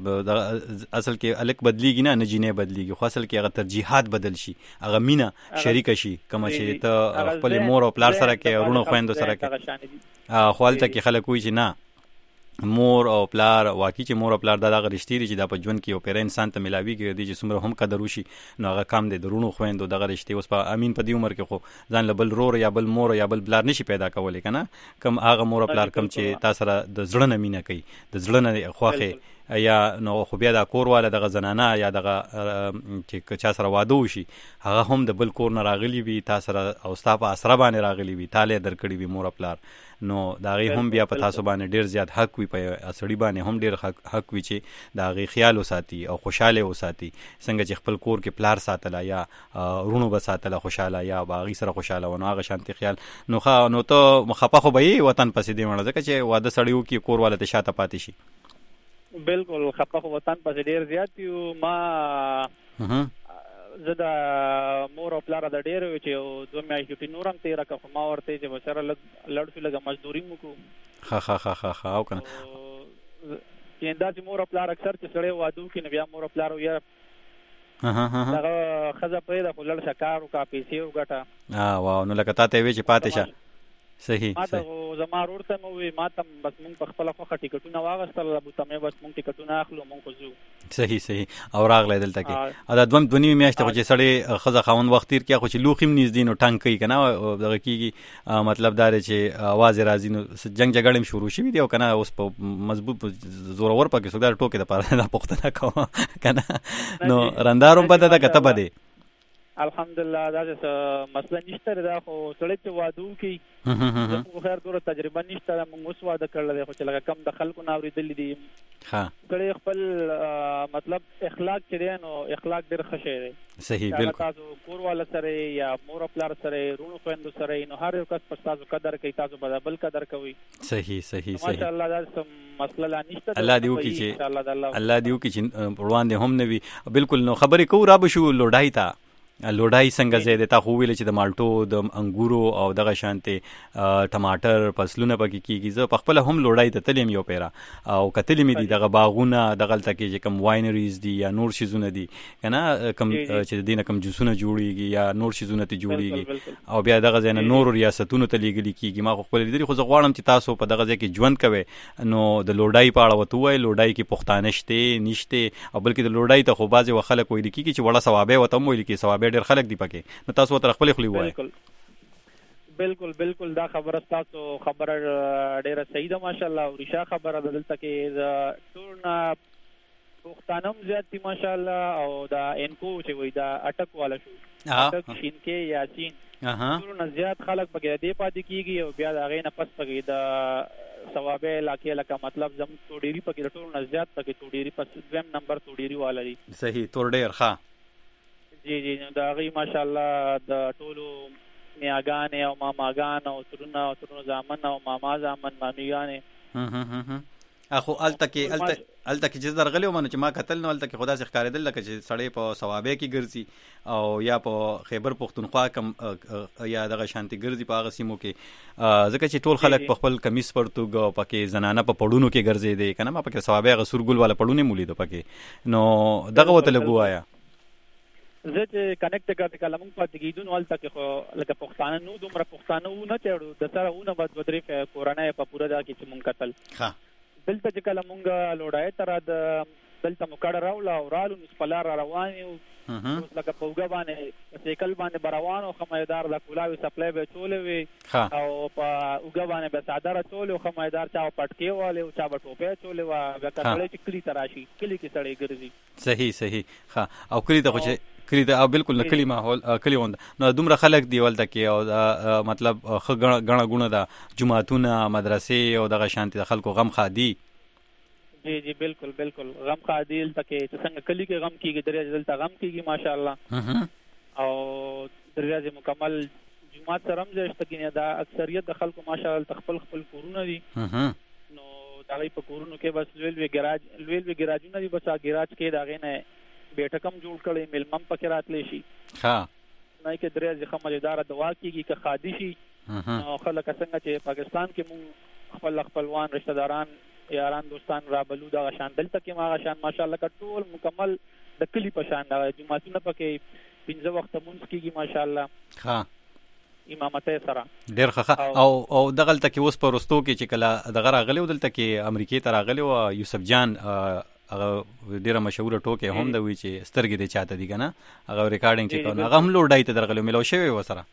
اصل کې الک بدلیږي نه نه جینې بدلیږي، خو اصل کې هغه ترجیحات بدل شي، هغه مینا شریک شي، کوم چې ته خپل مور او پلار سره کې ورونو خويندو سره کې خو هلته کې خلک وایي چې نه مور او پلار واقعي چې مور او پلار دا دغه رښتې دي چې دا په ژوند کې یو پیره انسان ته ملاویږي دي چې څومره هم قدر وشي نو هغه کام دی. درونو خويندو دغه رښتې اوس په امین په دې عمر کې خو ځان له بل رور یا بل مور یا بل پلار نشي پیدا کولی کنه، کم هغه مور او پلار کم چې تاسو سره د زړه نه مینه کوي، د زړه نه خوخه یا نو خو بیا د کور والا دغه زنانه یا دغه چې چا سره واده وشي هغه هم د بل کور نه راغلی وي، تاسو سره او ستا په اسره باندې راغلی وي، تاله درکړي وي مور او پلار، نو دا غي هم بیا په تاسو باندې ډیر زیات حق وي، په اسړي باندې هم ډیر حق وي چې دا غي خیال وساتي او خوشاله وساتي، څنګه چې خپل کور کې پلار ساتله یا رونو بساتله خوشاله یا باغی سره خوشاله ونه هغه شانتي خیال. نو خا نو ته مخفه خو به وطن پسې دی مړه ځکه چې واده سړیو کې کور والا ته شاته پاتې شي. بالکل خپه وطن پسې ډیر زیات یو. ما زه د مور او پلار د ډیر چې دوه میاشتې ټی نورم تیر کړم، ما ورته چې بشره لړ شو لګه مزدوري مو کو ها ها ها ها ها او کنه چې دا چې مور او پلار اکثر چې سړی وادو کې نه بیا مور او پلار یا ها ها ها دا خزه پیدا کول شکار او کا پیسې او ګټه ها واو نو لکه تاسو وی چې پاتې شه. صحیح ما ته زما ورته مو وی ما ته بس مونږ په خپل خوخه ټیکټونه واغستل ابو تمه بس مونږ ټیکټونه اخلو مونږ خو زو. صحیح صحیح او راغله دلته کې دا دوم دونی میاشته چې سړی خزه خاون وخت تیر کې خو چې لوخیم نږدې نو ټنګ کوي کنه دغه کیږي، مطلب دا چې आवाज راځي نو جنگ جګړه شروع شي دی او کنه اوس په مضبوط زور ور پکې سودار ټوکې د پاره د پختنه کوه کنه نو رنداروم بده دا کته بده الحمدلله دا څه مسله نشته دا خو سړی چې وادو کی خو خیر دوره تجربه نشته موږ اوس واده کړل خو چې لکه کم د خلکو ناوري دل دي ها سړی خپل مطلب اخلاق چره نو اخلاق ډیر خشه دی. صحیح بالکل تاسو کور والا سره یا مور پلار سره رونو خويندو سره نو هر یو کس په تاسو قدر کوي، تاسو بل قدر کوي. صحیح صحیح صحیح ماشاءالله دا سم مسله لا نشته. الله دیو کی چې الله دیو کی چې پروان دي هم نوي بالکل. نو خبرې کو را بشو لوډای تا لوډای څنګه زیاده تا خو ویل چې د مالټو د انګورو او دغه شانته ټماټر فصلونه پکې کیږي. زه په خپل هم لوډای ته تلم یو پیرا او کتلې مې دي دغه باغونه دغه تل کې چې کم واینریز دي یا نور شیزونه دي کنه کم چې دینه کم جوسونه جوړیږي یا نور شیزونه ته جوړیږي او بیا دغه ځای نور ریاستونو ته لیږلي کیږي. ما خو خپل لیدل خو زه غواړم چې تاسو په دغه ځای کې ژوند کوئ نو د لوډای په اړه وته وای لوډای کې پښتانه شته نشته او بلکې د لوډای ته خو بازي وخلک وایي کیږي چې وړه ثوابه وته وایي کې ثوابه ډېر خلک دی پکې نو تاسو تر خپل خلی وای. بالکل بالکل بالکل دا خبره تاسو خبره ډیره صحیح ده ماشاءالله او ریشا خبره دلته کې ټولنا پښتانم زیات دي ماشاءالله او دا انکو چې وای دا اٹک والا شو اٹک شینکه یاسین ټولنا زیات خلک پکې دی پاتې کیږي او بیا دا غینه پس پکې دا ثوابه علاقې لکه مطلب زم توډيري پکې ټولنا زیات پکې توډيري پس دویم نمبر توډيري والا دي. صحیح تور ډیر ښه جی جی دا غي ماشاءالله د ټولو میاګان او ماماګان او ترونه او ترونه زامن او ماما زامن مامیګان هم اخو الته کې الته الته کې چې درغلی ومنه چې ما قتل نو الته کې خدا څخه ښکارېدل لکه چې سړی په ثوابه کې ګرځي او یا په خیبر پختونخوا کم یا دغه شانتي ګرځي په هغه سیمو کې ځکه چې ټول خلک په خپل کمیس پرتوګ پکې زنانه په پړونو کې ګرځي دي کنه ما پکې ثوابه غسرګل والا پړونه مولید پکې نو دغه وته لګوایا زه چې کنیکټ کړم کلمون پاتې کیدون ولته کې خو لکه پښتانه نو دومره پښتانه و نه چړو د سره ونه بد بدرې کورانه په پورا دا کې چې مونږ قتل ها دلته چې کلمونګه لوډای تر د دلته مکړه راول او رالو نسپلار روان یو لکه پوګه باندې سیکل باندې بروان او خمیدار د کولاوي سپلای به چولې وي او په اوګه باندې به صادره چولې او خمیدار چا پټکی والے او چا ټوپه چولې وا به کړي چې کلی تراشي کلی کې سړی ګرځي. صحیح صحیح ها او کلی ته خو کلی دا بالکل نکلی ماحول کلی وند نو دومره خلک دی ولته کې او مطلب خ غړه غونه دا جمعهتونه مدرسې او دغه شانتي د خلکو غم خادي. جی جی بالکل بالکل غم خادیل تکي چې څنګه کلی کې غم کیږي درې دلته غم کیږي ماشاءالله او درې مکمل جمعه سره هم زشت کې دا اکثریت د خلکو ماشاءالله تخپل خپل کورونه دي نو دا غي په کورونو کې بس لویل وی ګراج لویل وی ګراجونه دي بس ګراج کې دا غي نه بیٹه کم جوړ کړي ملمم پکې راتلې شي ها نه کې درې ځخه مزیدار دوا کیږي که خادي شي نو خلک څنګه چې پاکستان کې مونږ خپل خپلوان رشتہ داران یاران دوستان را بلو دا شان دلته کې ما شان ماشاءالله کټول مکمل د کلی په شان دا جمعهونه پکې پنځه وخت مونږ کېږي ماشاءالله ها امامته سره ډېر ښه او او دغلته کې اوس په رستو کې چې کله دغه راغلی دلته کې امریکای ته راغلی او یوسف جان هغه ډیره مشهوره ټوکې هم د وی چې سترګې دې چاته دي کنه هغه ریکارډینګ چې کوي هغه هم لوډای ته درغلی ملو شوی و سره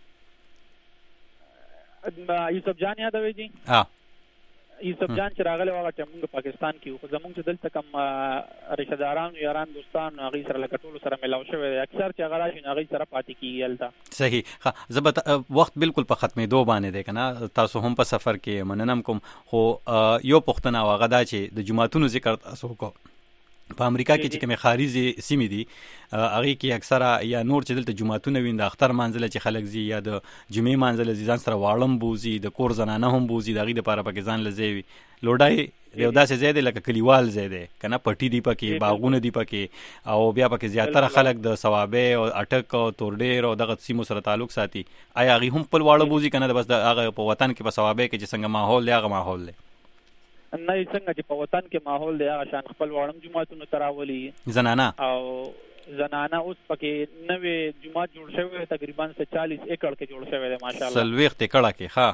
یوسف جان یادوي جی ها یوسف جان چې راغلی هغه ټیم موږ پاکستان کې خو زموږ چې دلته کوم رشتہ داران یاران دوستان هغه سره لکه ټول سره ملاو شوی اکثر چې هغه راشي هغه سره پاتې کیږي الته صحیح ها زبط وخت بالکل په ختمېدو باندې دی کنه تاسو هم په سفر کې مننم کوم خو یو پښتنه واغه دا چې د جمعهتونو ذکر تاسو کو په امریکا کې چې کومه خارجي سیمې دي هغه کې اکثره یا نور چې دلته جمعهتون وین د اختر منځله چې خلک زی یا د جمعې منځله ځان سره واړم بوزي د کور زنانه هم بوزي دغه لپاره پکې ځان لزوي لوډای یو داسې زیاده لکه کلیوال زیاده کنه پټی دی پکې باغونه دی پکې او بیا پکې زیاتره خلک د ثوابه او اٹک او تورډیر او دغه سیمو سره تعلق ساتي آیا هغه هم خپل واړه بوزي کنه بس هغه په وطن کې په ثوابه کې چې څنګه ماحول دی هغه ماحول دی نه څنګه چې په وطن کې ماحول دی هغه شان خپل وړم جمعهتون تراولي زنانه او زنانه اوس پکې نوې جمعه جوړ شوی تقریبا چالیس ایکڑ کې جوړ شوی دی ماشاءالله سلويخت ایکڑ کې ها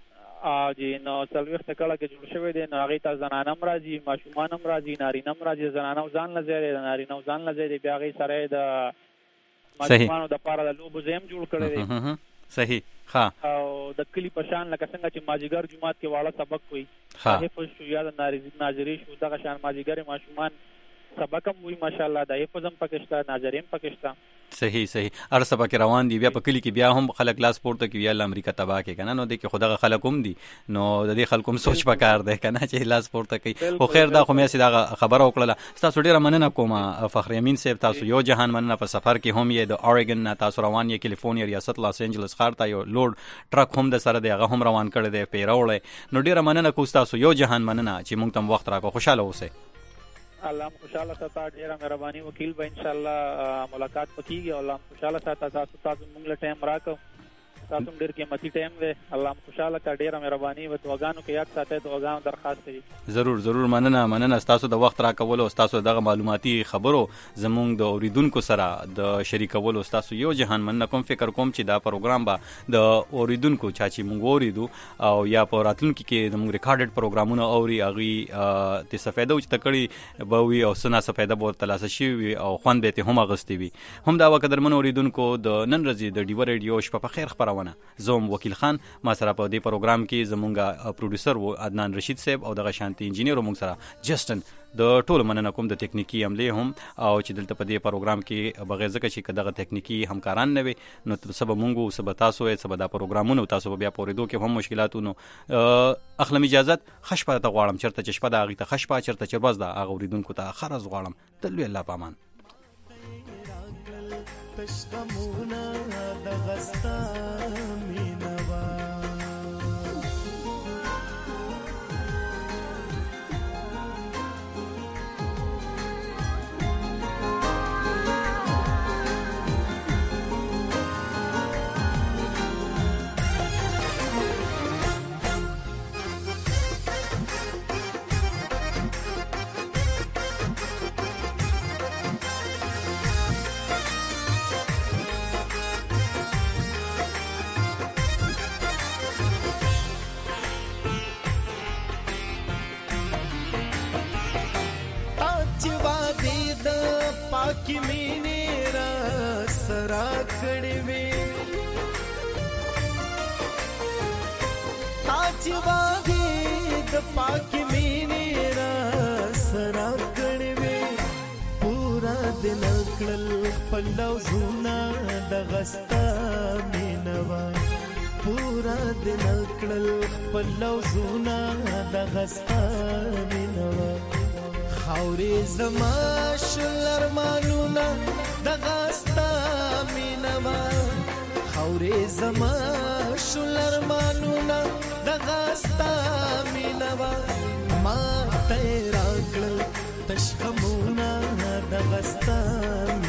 ا جی نو سلويخت ایکڑ کې جوړ شوی دی نو هغه ته زنانه هم راځي ماشومان هم راځي نارینه هم راځي زنانه ځان لزیری نارینه ځان لزیری بیا هغه سره د ماشومانو د پاره د لوبو زم جوړ کړی دی صحیح ها او د کلی پشان لکه څنګه چې ماجیګر جمعات کې واړه سبق وي حفظ شو یا د ناظری شو دغه شان ماجیګر ماشومان سبق هم وي ماشاءالله د حفظ هم پکشته ناظریم پکشته صحیح صحیح هر سبا کې روان دي بیا په کلی کې بیا هم خلک لاس پورته کوي یا امریکا تبا کې کنه نو د کې خدای خلک هم دي نو د دې خلکو هم سوچ پکار دی کنه چې لاس پورته کوي خو خیر دا خو مې سیده خبره وکړه تاسو ډیره مننه کوم فخر یمین صاحب تاسو یو جهان مننه په سفر کې هم یې د اوريګن نه تاسو روان یې کیلیفورنیا ریاست لاس انجلس ښار ته یو لوډ ټرک هم د سره دی هغه هم روان کړی دی پیروړې نو ډیره مننه کوم تاسو یو جهان مننه چې مونږ تم وخت راکو خوشاله اوسئ الله خوشاله ساته ډیره مهرباني وکیل به ان شاء الله ملاقات پکېږي او الله خوشاله ساته تاسو تاسو موږ له ټایم راکو تاسو ډیر قیمتي ټایم دی الله خوشاله کا ډیره مهرباني و دعاګانو کې یاد ساته دعاګانو درخواست دی ضرور ضرور مننه مننه تاسو د وخت راکول او تاسو دغه معلوماتي خبرو زموږ د اوریدونکو سره د شریکول او تاسو یو جهان مننه کوم فکر کوم چې دا پروګرام به د اوریدونکو چا چې موږ اوریدو او یا په راتلونکو کې د موږ ریکارډډ پروګرامونه اوري اغي د سفیده او چې تکړی به وي او سنا سفیده به تلاسه شي او خوان به ته هم غستې وي هم دا وکړه من اوریدونکو د نن ورځې د ډیو ریډیو شپه په خیر خبرونه زوم وکیل خان ما سره په دې پروګرام کې زمونږ پروډوسر و عدنان رشید صاحب او دغه شانتي انجینیر مونږ سره جسټن د ټولو مننه کوم د ټیکنیکی عملې هم او چې دلته په دې پروګرام کې بغیر ځکه چې دغه ټیکنیکی همکاران نه وي نو سبا مونږ سبا تاسو یې سبا د پروګرامونو تاسو بیا پوریدو کې هم مشکلاتونو اخلم اجازت خشپه ته غواړم چرته چې شپه د هغې ته خشپه چرته چې ورځ د هغه اوریدونکو ته خرز غواړم د لوی الله په امان تشغمونا د غستا مینوا پاکی مینی را سرا کڑی وی آج واغی د پاکی مینی را سرا کڑی وی پورا دن کڑل پلو زونا د غستا مینوا پورا دن کڑل پلو زونا د غستا مینوا خاورې زما شلر مانونا د غستا مینوا خاورې زما شلر مانونا د غستا مینوا ما تیرا کړل تشغمونا د غستا